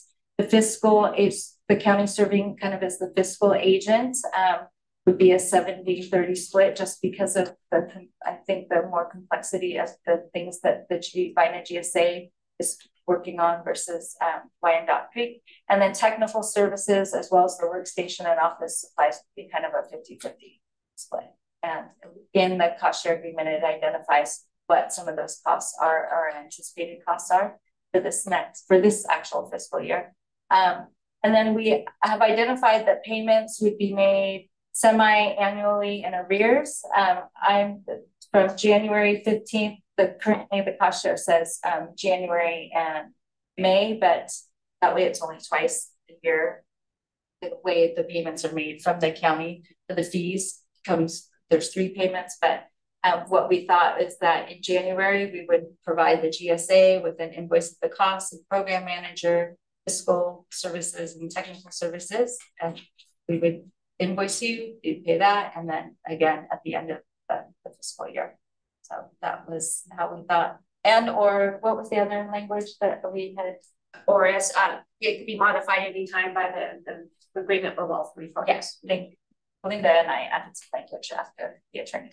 The county serving kind of as the fiscal agent would be a 70-30 split, just because of I think the more complexity of the things that the Vina GSA is working on versus Wyandotte Creek. And then technical services, as well as the workstation and office supplies, would be kind of a 50-50 split. And in the cost share agreement, it identifies what some of those costs are, or anticipated costs are for this actual fiscal year. And then we have identified that payments would be made semi-annually in arrears. I'm from January 15th. Currently the cost share says January and May, but that way it's only twice a year. The way the payments are made from the county for the fees there's 3 payments, but what we thought is that in January we would provide the GSA with an invoice of the cost of the program manager, fiscal services, and technical services, and we would invoice you'd pay that, and then again at the end of the fiscal year. So that was how we thought. And or what was the other language that we had? Or as it could be modified anytime by the agreement of all 3 parties. Yes, Linda and I added some language after the attorney.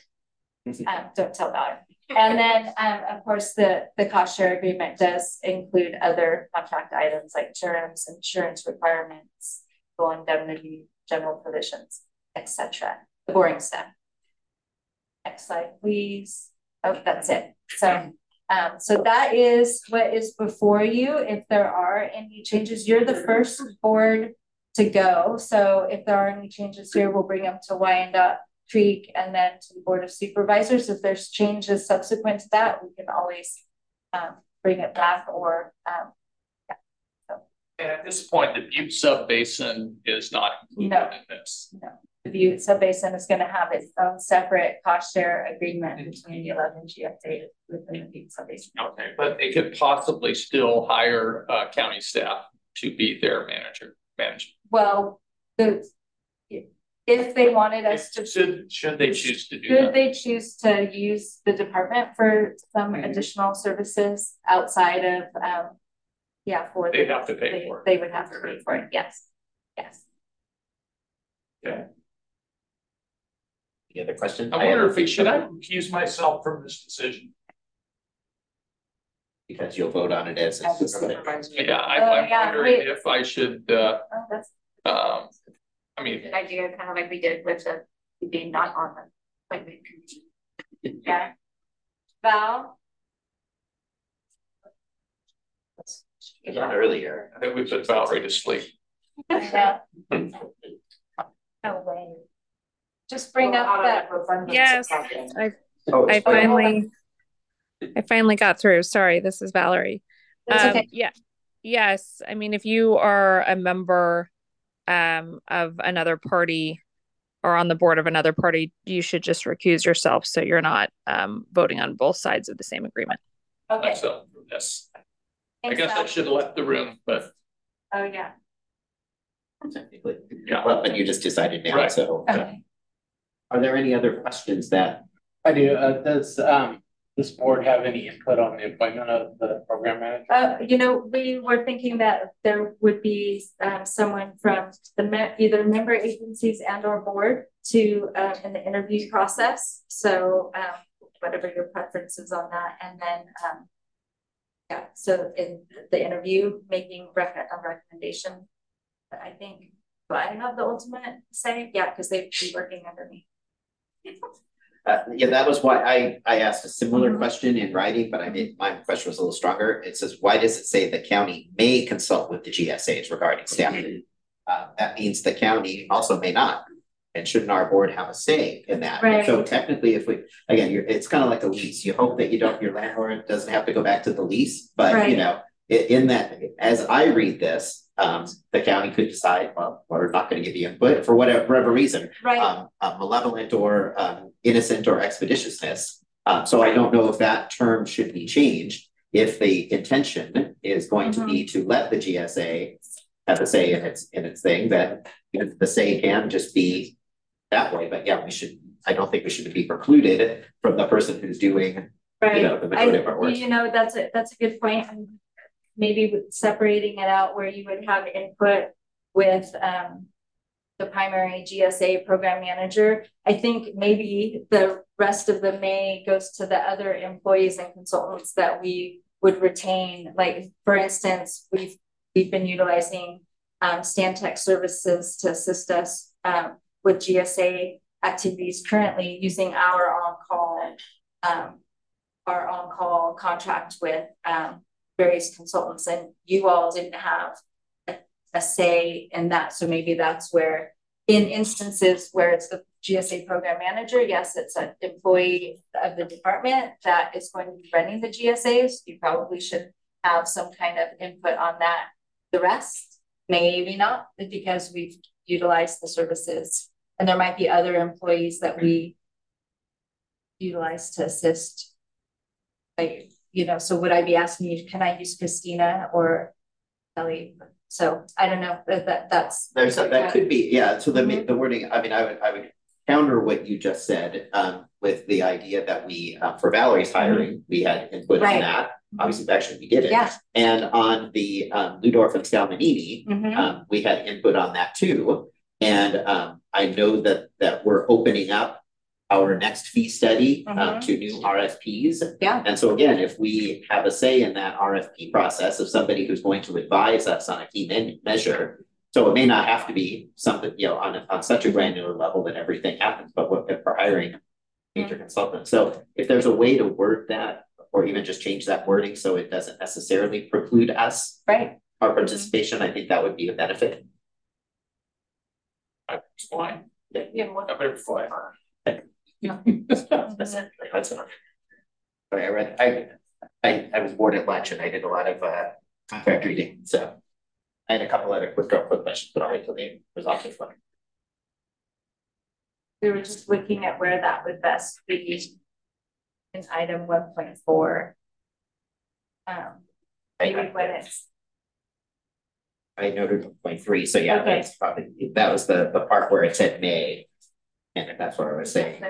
Don't tell Valerie. And then, of course, the cost share agreement does include other contract items like terms, insurance requirements, full indemnity, general provisions, etc. The boring stuff. Next slide, please. Oh, that's it. So, so that is what is before you. If there are any changes, you're the first board to go. So if there are any changes here, we'll bring them to Wyandotte Creek and then to the Board of Supervisors. If there's changes subsequent to that, we can always bring it back or yeah. So. And at this point, the Butte Subbasin is not included in this. No, the Butte Subbasin is going to have its own separate cost share agreement between the 11 GSA within the Butte Subbasin. Okay, but they could possibly still hire county staff to be their manager. Well, if they wanted us to. Should they choose to do Should that? they choose to use the department for some additional services outside of, for. They'd have to pay for it. They would have to pay for it, yes, yes. Okay. Any other questions? I wonder should I recuse myself from this decision? Because you'll vote on it as. As a supervisor. Yeah, I'm wondering if I should, Oh, that's I mean, Good idea, kind of like we did with the being not on the appointment committee. yeah. Val? Done earlier. I think we put Valerie to sleep. Yeah. No way. Just bring up that. Yes, Oh, I finally got through. Sorry, this is Valerie. That's okay. Yeah. Yes. I mean, if you are a member of another party or on the board of another party, you should just recuse yourself so you're not voting on both sides of the same agreement. Okay. So yes, I Thanks, guess I Val. should have left the room, but Oh, yeah. Technically. yeah. Well, but you just decided now, Right. so. Okay. Are there any other questions that, I do. Does this board have any input on the appointment of the program manager? We were thinking that there would be someone from the either member agencies and or board to in the interview process. So whatever your preference is on that, and then so in the interview, making a recommendation. I think, do I have the ultimate say? Yeah, because they'd be working under me. that was why I asked a similar question in writing, but my question was a little stronger. It says, why does it say the county may consult with the GSAs regarding staffing? That means the county also may not. And shouldn't our board have a say in that? Right. So technically, if we, again, it's kind of like a lease. You hope that your landlord doesn't have to go back to the lease, but Right. In that, as I read this, the county could decide, well, we're not going to give you input for whatever reason, Right. Malevolent or innocent or expeditiousness. So I don't know if that term should be changed. If the intention is going to be to let the GSA have a say in its thing, then the say can just be that way. But yeah, I don't think we should be precluded from the person who's doing, Right. the majority of our work. That's a good point. And maybe with separating it out where you would have input with the primary GSA program manager. I think maybe the rest of the may goes to the other employees and consultants that we would retain. Like, for instance, we've been utilizing Stantec services to assist us with GSA activities currently, using our on-call contract with various consultants, and you all didn't have a say in that. So maybe that's where, in instances where it's the GSA program manager, yes, it's an employee of the department that is going to be running the GSAs. You probably should have some kind of input on that. The rest, maybe not, because we've utilized the services, and there might be other employees that we utilize to assist. Like, so would I be asking you, can I use Christina or Kelly? So I don't know, that's. That could be, yeah, so the wording, I mean, I would counter what you just said with the idea that we, for Valerie's hiring, we had input on that. Obviously, actually, we did it. Yeah. And on the Ludorf and Scalmanini, we had input on that too. And I know that we're opening up our next fee study to new RFPs. Yeah. And so again, if we have a say in that RFP process of somebody who's going to advise us on a key measure, so it may not have to be something, on such a granular level that everything happens, but if we're hiring major consultants. So if there's a way to word that, or even just change that wording so it doesn't necessarily preclude us, our participation, I think that would be a benefit. That's fine. Yeah. I'm very fine. That's enough. Sorry, I was bored at lunch and I did a lot of contract reading, so I had a couple other quick questions, but I'll wait till they resolve this one. We were just looking at where that would best be in item 1.4. Maybe when it's I noted 0.3, so yeah, Okay. that's probably, that was the part where it said May. And that's what I was saying.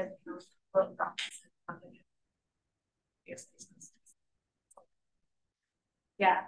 Yeah.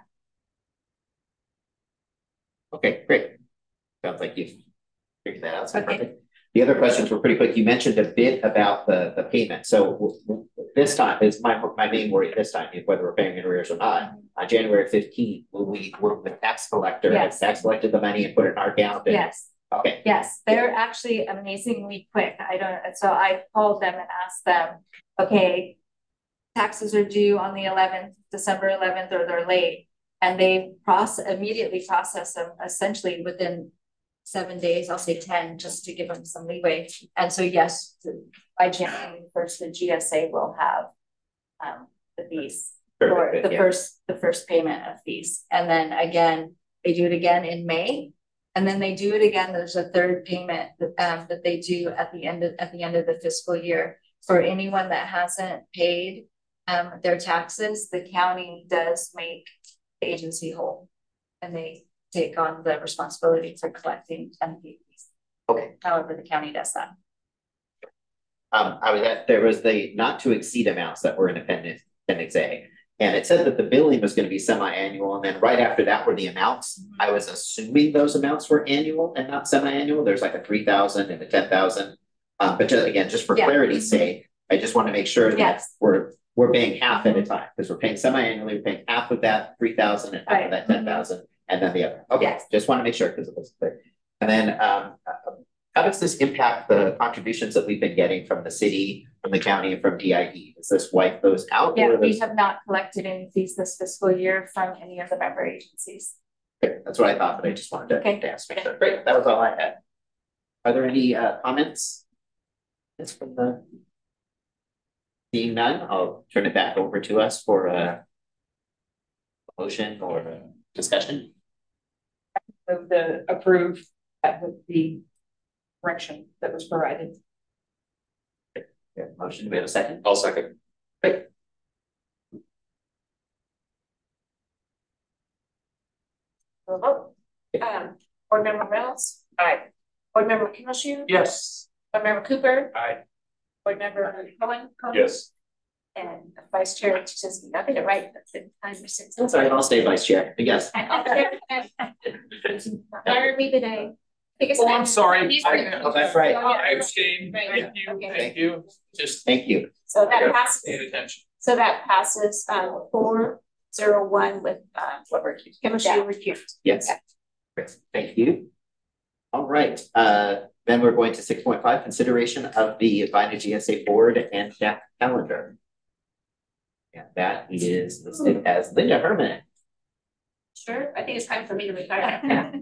Okay, great. Sounds like you've figured that out. So Okay. perfect. The other questions were pretty quick. You mentioned a bit about the payment. So this time is my main worry this time is whether we're paying in arrears or not. On January 15th, will we work with the tax collector? Yes. Has tax collected the money and put it in our account? And, Yes. okay. Yes, they're actually amazingly quick. So I called them and asked them, okay, taxes are due on the 11th, December 11th, or they're late. And they immediately process them essentially within 7 days, I'll say 10, just to give them some leeway. And so yes, by January 1st, the GSA will have the fees for the first payment of fees. And then again, they do it again in May. And then they do it again. There's a third payment that they do at the end of the fiscal year. For anyone that hasn't paid their taxes, the county does make the agency whole, and they take on the responsibility for collecting unpaid fees. Okay. However, the county does that. There was the not to exceed amounts that were in Appendix A. And it said that the billing was going to be semi-annual. And then right after that were the amounts. Mm-hmm. I was assuming those amounts were annual and not semi-annual. There's like a 3,000 and a 10,000. But just for clarity's sake, I just want to make sure that we're paying half at a time, because we're paying semi-annually, we're paying half of that 3,000 and half of that 10,000, and then the other. Okay, just want to make sure because it was clear. And then how does this impact the contributions that we've been getting from the city, from the county, and from DIE? Does this wipe those out? Yeah, we have not collected any fees this fiscal year from any of the member agencies. Okay, that's what I thought, but I just wanted to ask. Great, that was all I had. Are there any comments? That's from the seeing none, I'll turn it back over to us for a motion or a discussion. Of the approve with the correction that was provided. Yeah, motion, do we have a second? I'll second. Great. Board Member Reynolds? Aye. Board Member Kimmelshoe? Yes. Board Member Cooper? Aye. Board Member Cohen? Yes. And Vice Chair Chesky. Not going to write the time for 6. That's all right, I'll stay vice chair, I guess. Hire me today. Oh, I'm sorry. Oh, that's right. I abstain. Right. Thank you. Okay. Thank you. Just Thank you. So that passes. pay attention. So that passes 4-0-1 with Kimmelshoe recused. Yes. Great. Thank you. All right. Then we're going to 6.5, consideration of the Vina GSA board and staff calendar. And that is listed as Linda Herman. Sure, I think it's time for me to retire.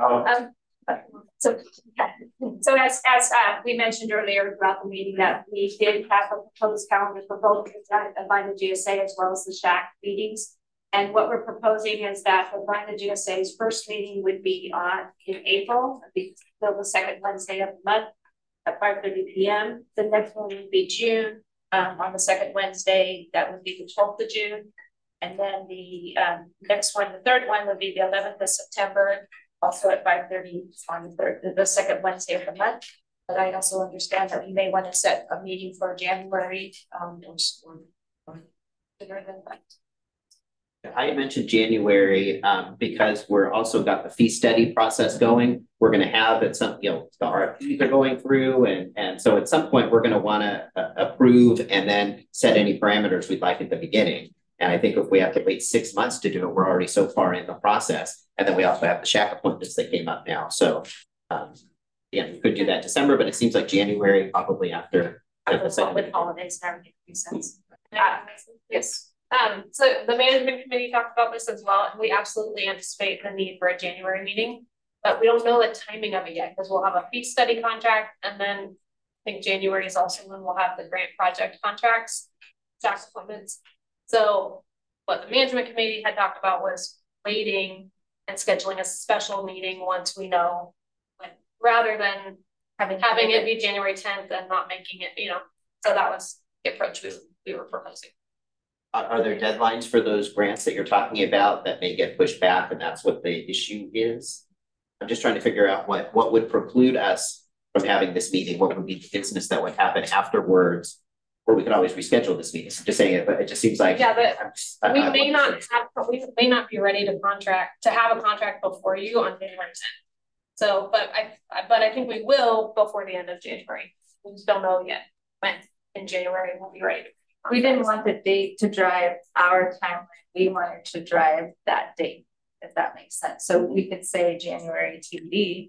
So as we mentioned earlier throughout the meeting, that we did have a proposed calendar for both the Vina GSA as well as the SHAC meetings. And what we're proposing is that the Vina GSA's first meeting would be in April, still the second Wednesday of the month at 5:30 p.m. The next one would be June on the second Wednesday, that would be the 12th of June. And then the next one, the third one, would be the 11th of September, also at 5:30 on the second Wednesday of the month. But I also understand that we may want to set a meeting for January or sooner than that. I mentioned January because we're also got the fee study process going. We're going to have at some, the RFPs are going through, and so at some point we're going to want to approve and then set any parameters we'd like at the beginning. And I think if we have to wait 6 months to do it, we're already so far in the process. And then we also have the SHAC appointments that came up now. So we could do that December, but it seems like January probably after with holidays and everything makes sense. Yes. So the management committee talked about this as well, and we absolutely anticipate the need for a January meeting, but we don't know the timing of it yet because we'll have a fee study contract, and then I think January is also when we'll have the grant project contracts, tax appointments. So what the management committee had talked about was waiting and scheduling a special meeting once we know when, rather than having it be January 10th and not making it, so that was the approach we were proposing. Are there deadlines for those grants that you're talking about that may get pushed back and that's what the issue is? I'm just trying to figure out what would preclude us from having this meeting, what would be the business that would happen afterwards, or we could always reschedule this meeting. I'm just saying it, but it just seems like. Yeah, but we may not be ready to have a contract before you on January 10th. So, but I think we will before the end of January. We just don't know yet when in January we'll be ready. We didn't want the date to drive our timeline. We wanted to drive that date, if that makes sense. So we could say January TBD.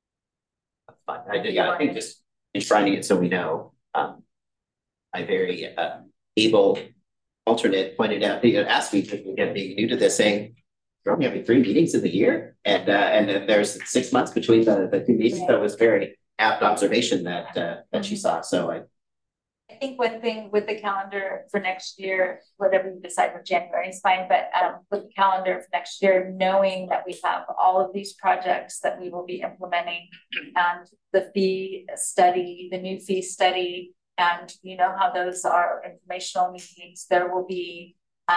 I think just enshrining it so we know. I very able alternate pointed out, asked me to again being new to this, saying you're only having 3 meetings in the year, and then there's 6 months between the 2 meetings. That was very apt observation that she saw. So I think one thing with the calendar for next year, whatever you decide for January is fine, but with the calendar for next year, knowing that we have all of these projects that we will be implementing and the fee study, the new fee study, and you know how those are informational meetings, there will be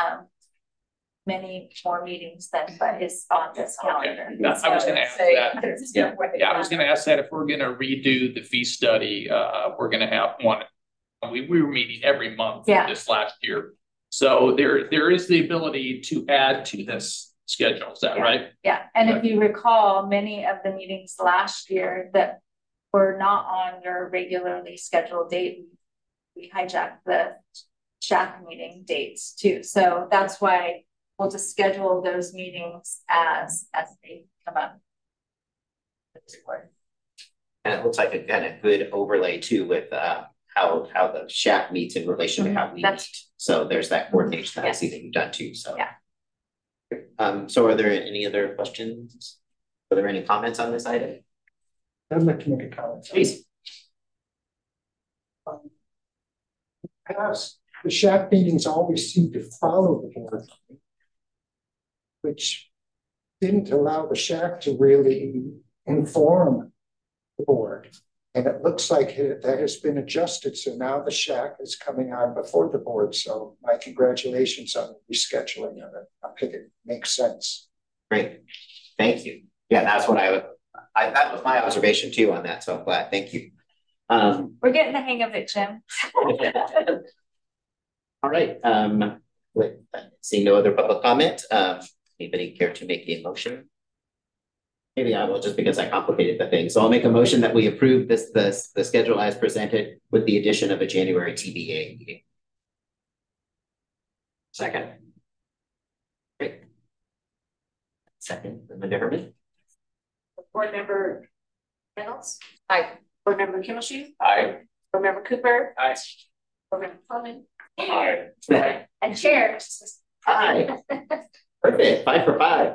many more meetings than what is on this calendar. Okay. I was going to ask that. I was going to ask that if we're going to redo the fee study, we're going to have one. We were meeting every month this last year. So there is the ability to add to this schedule. Is that right? Yeah. And if you recall, many of the meetings last year that were not on your regularly scheduled date, we hijacked the SHAC meeting dates too. So that's why we'll just schedule those meetings as they come up. And it looks like again a good overlay too with how the SHAC meets in relation to how we meet. So there's that coordination that I see that you've done too. So so are there any other questions? Are there any comments on this item? I'd like to make a comment. Please. Past, the SHAC meetings always seem to follow the board, which didn't allow the SHAC to really inform the board. And it looks like that has been adjusted. So now the SHAC is coming on before the board. So my congratulations on the rescheduling of it. I think it makes sense. Great. Thank you. Yeah, that's what that was my observation too on that. So I'm glad. Thank you. We're getting the hang of it, Jim. All right. Seeing no other public comment, anybody care to make a motion? Maybe I will, just because I complicated the thing. So I'll make a motion that we approve the schedule as presented with the addition of a January TBA meeting. Second. Great. Second, Linda Herman. Board Member Reynolds. Aye. Board Member Kimmelshue. Aye. Board Member Cooper. Aye. Board Member Coleman. Aye. And Chair. Aye. Perfect. 5 for 5.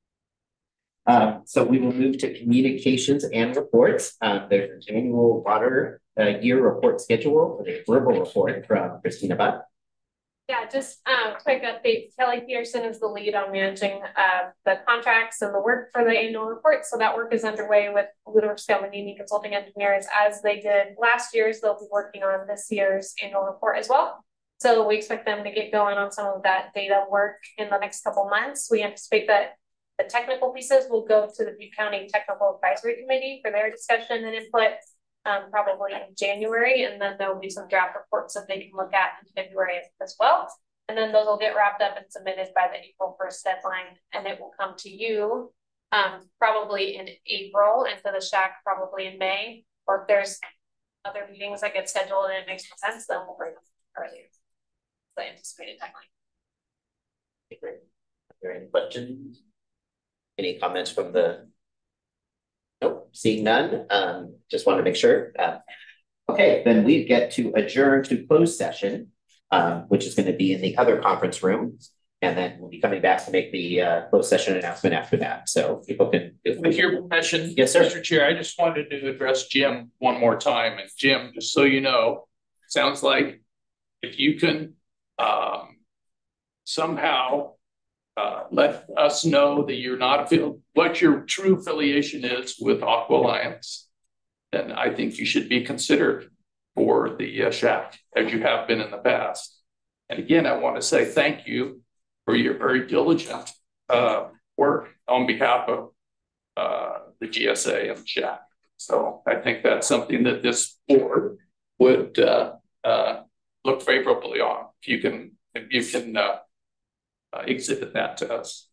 So we will move to communications and reports. There's an annual water year report schedule with a verbal report from Christina Buck. Yeah, just quick update. Kelly Peterson is the lead on managing the contracts and the work for the annual report. So that work is underway with Ludwig Scalamini Consulting Engineers as they did last year's. They'll be working on this year's annual report as well. So we expect them to get going on some of that data work in the next couple months. We anticipate that the technical pieces will go to the Butte County Technical Advisory Committee for their discussion and input probably in January. And then there'll be some draft reports that they can look at in February as well. And then those will get wrapped up and submitted by the April 1st deadline. And it will come to you probably in April and to the SHAC probably in May. Or if there's other meetings that get scheduled and it makes more sense, then we'll bring them earlier. The anticipated timeline. Okay, great. Are there any questions? Any comments from the? Nope, seeing none. Just wanted to make sure. Okay, then we get to adjourn to closed session, which is going to be in the other conference room, and then we'll be coming back to make the closed session announcement after that. So people can. With your permission, yes, sir. Mr. Chair, I just wanted to address Jim one more time. And Jim, just so you know, sounds like if you can somehow let us know that you're not what your true affiliation is with Aqua Alliance, then I think you should be considered for the SHAC as you have been in the past. And again, I want to say thank you for your very diligent work on behalf of the GSA and SHAC. So I think that's something that this board would look favorably on if you can exhibit that to us.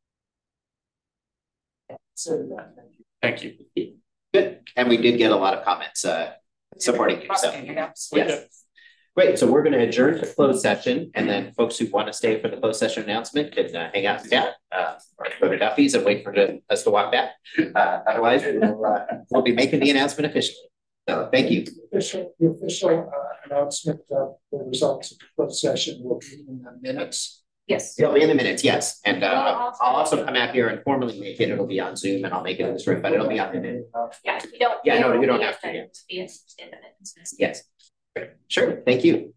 Thank you. Good. And we did get a lot of comments supporting you. So yes. Great. So we're going to adjourn to closed session, and then folks who want to stay for the closed session announcement can hang out and chat or go to Duffy's and wait for us to walk back. Otherwise, we'll be making the announcement officially. So thank you. The official announcement of the results of the closed session will be in the minutes. Yes. It'll be in the minutes, yes. And I'll also come out here and formally make it. It'll be on Zoom, and I'll make it in this room, but it'll be on the minute. Yeah, you don't. Yeah, no, you don't have to. Be in the minutes. Yes. Sure. Thank you.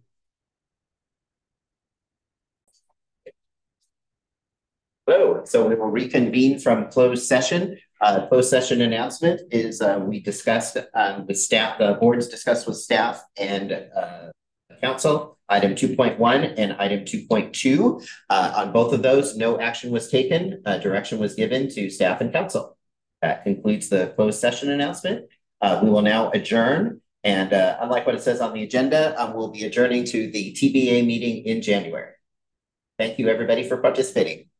Hello. So we will reconvene from closed session. Closed session announcement is we discussed with staff, the boards discussed with staff and council, item 2.1 and item 2.2. On both of those, no action was taken. Direction was given to staff and council. That concludes the closed session announcement. We will now adjourn. And unlike what it says on the agenda, we'll be adjourning to the TBA meeting in January. Thank you, everybody, for participating.